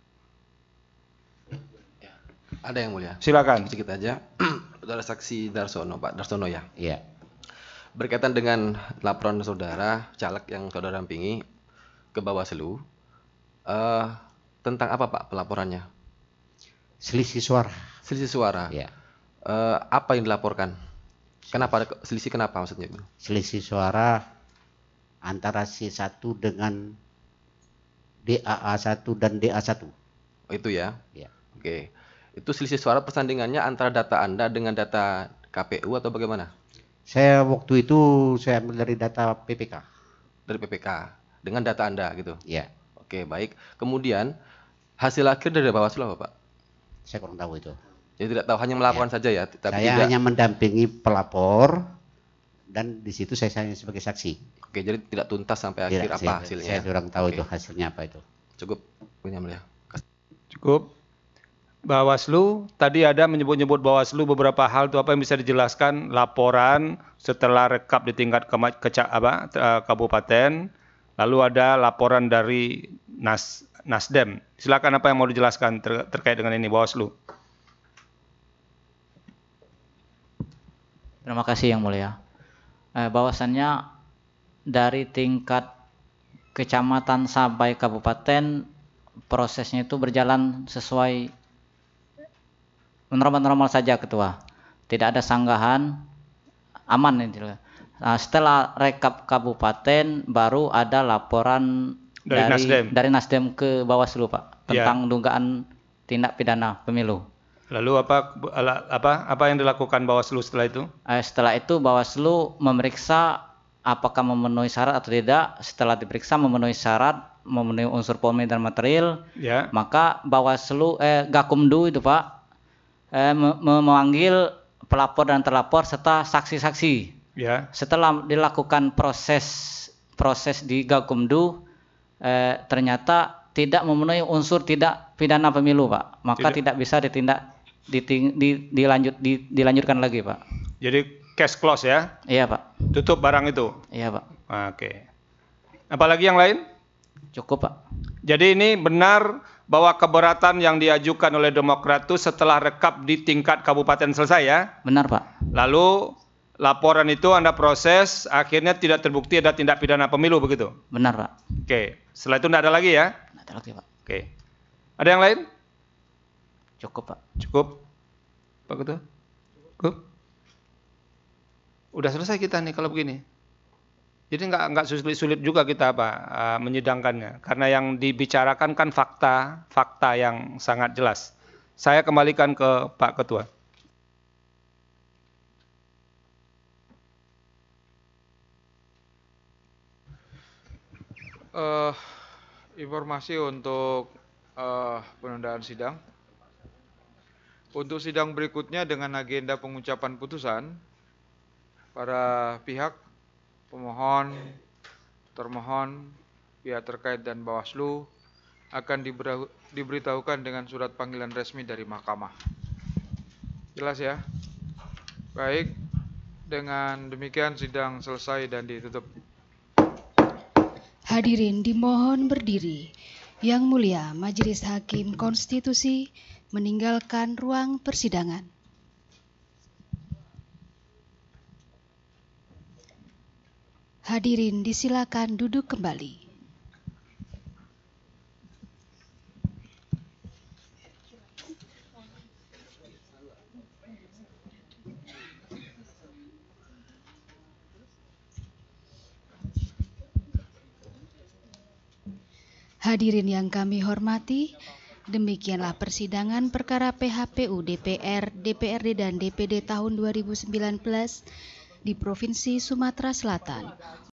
Ada yang mulia. Silakan. Sedikit aja. Saudara saksi Darsono, Pak Darsono ya. Iya. Berkaitan dengan laporan saudara caleg yang saudara dampingi ke Bawaslu, eh, tentang apa Pak pelaporannya? Selisih suara. Selisih suara. Iya. Eh, apa yang dilaporkan? Kenapa ada ke- selisih kenapa maksudnya? Selisih suara antara C satu dengan D A A satu dan D A satu. Oh, itu ya? Iya. Oke. Itu selisih suara persandingannya antara data Anda dengan data K P U atau bagaimana? Saya waktu itu saya ambil dari data P P K. Dari P P K dengan data Anda gitu. Iya. Oke, baik. Kemudian hasil akhir dari Bawaslu apa, Pak? Saya kurang tahu itu. Jadi tidak tahu, hanya melaporkan saja ya, tapi Saya tidak. hanya mendampingi pelapor dan di situ saya hanya sebagai saksi. Oke, jadi tidak tuntas sampai Tidak, akhir apa saya, hasilnya. Saya kurang tahu Oke. itu hasilnya apa itu. Cukup, punya mulia. Cukup. Bawaslu, tadi ada menyebut-nyebut Bawaslu beberapa hal itu apa yang bisa dijelaskan laporan setelah rekap di tingkat kema- keca, apa, eh, kabupaten, lalu ada laporan dari Nas, Nasdem. Silakan apa yang mau dijelaskan ter- terkait dengan ini Bawaslu. Terima kasih Yang Mulia. Eh, bahwasannya dari tingkat kecamatan sampai kabupaten prosesnya itu berjalan sesuai normal-normal saja Ketua. Tidak ada sanggahan, aman ini. Nah, setelah rekap kabupaten baru ada laporan Dari dari Nasdem. dari Nasdem ke Bawaslu, Pak, Ya. tentang dugaan tindak pidana pemilu. Lalu apa apa apa yang dilakukan Bawaslu setelah itu? Eh, setelah itu Bawaslu memeriksa apakah memenuhi syarat atau tidak. Setelah diperiksa memenuhi syarat, memenuhi unsur formil dan material, Ya. maka Bawaslu eh Gakumdu itu, Pak, eh, me- memanggil pelapor dan terlapor serta saksi-saksi. Ya. Setelah dilakukan proses proses di Gakumdu, eh, ternyata tidak memenuhi unsur tidak pidana pemilu, Pak. Maka Tidak. tidak, bisa ditindak diting, di, dilanjut di, dilanjutkan lagi, Pak. Jadi case close ya? Iya, Pak. Tutup barang itu? Iya, Pak. Oke. Apalagi yang lain? Cukup, Pak. Jadi ini benar bahwa keberatan yang diajukan oleh Demokrat itu setelah rekap di tingkat kabupaten selesai ya? Benar, Pak. Lalu laporan itu Anda proses, akhirnya tidak terbukti ada tindak pidana pemilu begitu? Benar, Pak. Oke. Setelah itu tidak ada lagi ya? Tidak ada lagi, Pak. Oke. Ada yang lain? Cukup, Pak. Cukup? Pak Ketua? Cukup? Udah selesai kita nih kalau begini. Jadi nggak nggak sulit-sulit juga kita apa uh, menyidangkannya, karena yang dibicarakan kan fakta, fakta yang sangat jelas. Saya kembalikan ke Pak Ketua. Uh, informasi untuk uh, penundaan sidang. Untuk sidang berikutnya dengan agenda pengucapan putusan, para pihak pemohon, termohon, pihak terkait dan Bawaslu akan dibera- diberitahukan dengan surat panggilan resmi dari mahkamah. Jelas ya? Baik, dengan demikian sidang selesai dan ditutup. Hadirin dimohon berdiri. Yang Mulia Majelis Hakim Konstitusi meninggalkan ruang persidangan. Hadirin disilakan duduk kembali. Hadirin yang kami hormati, demikianlah persidangan perkara P H P U D P R, D P R D dan D P D tahun dua ribu sembilan belas di Provinsi Sumatera Selatan.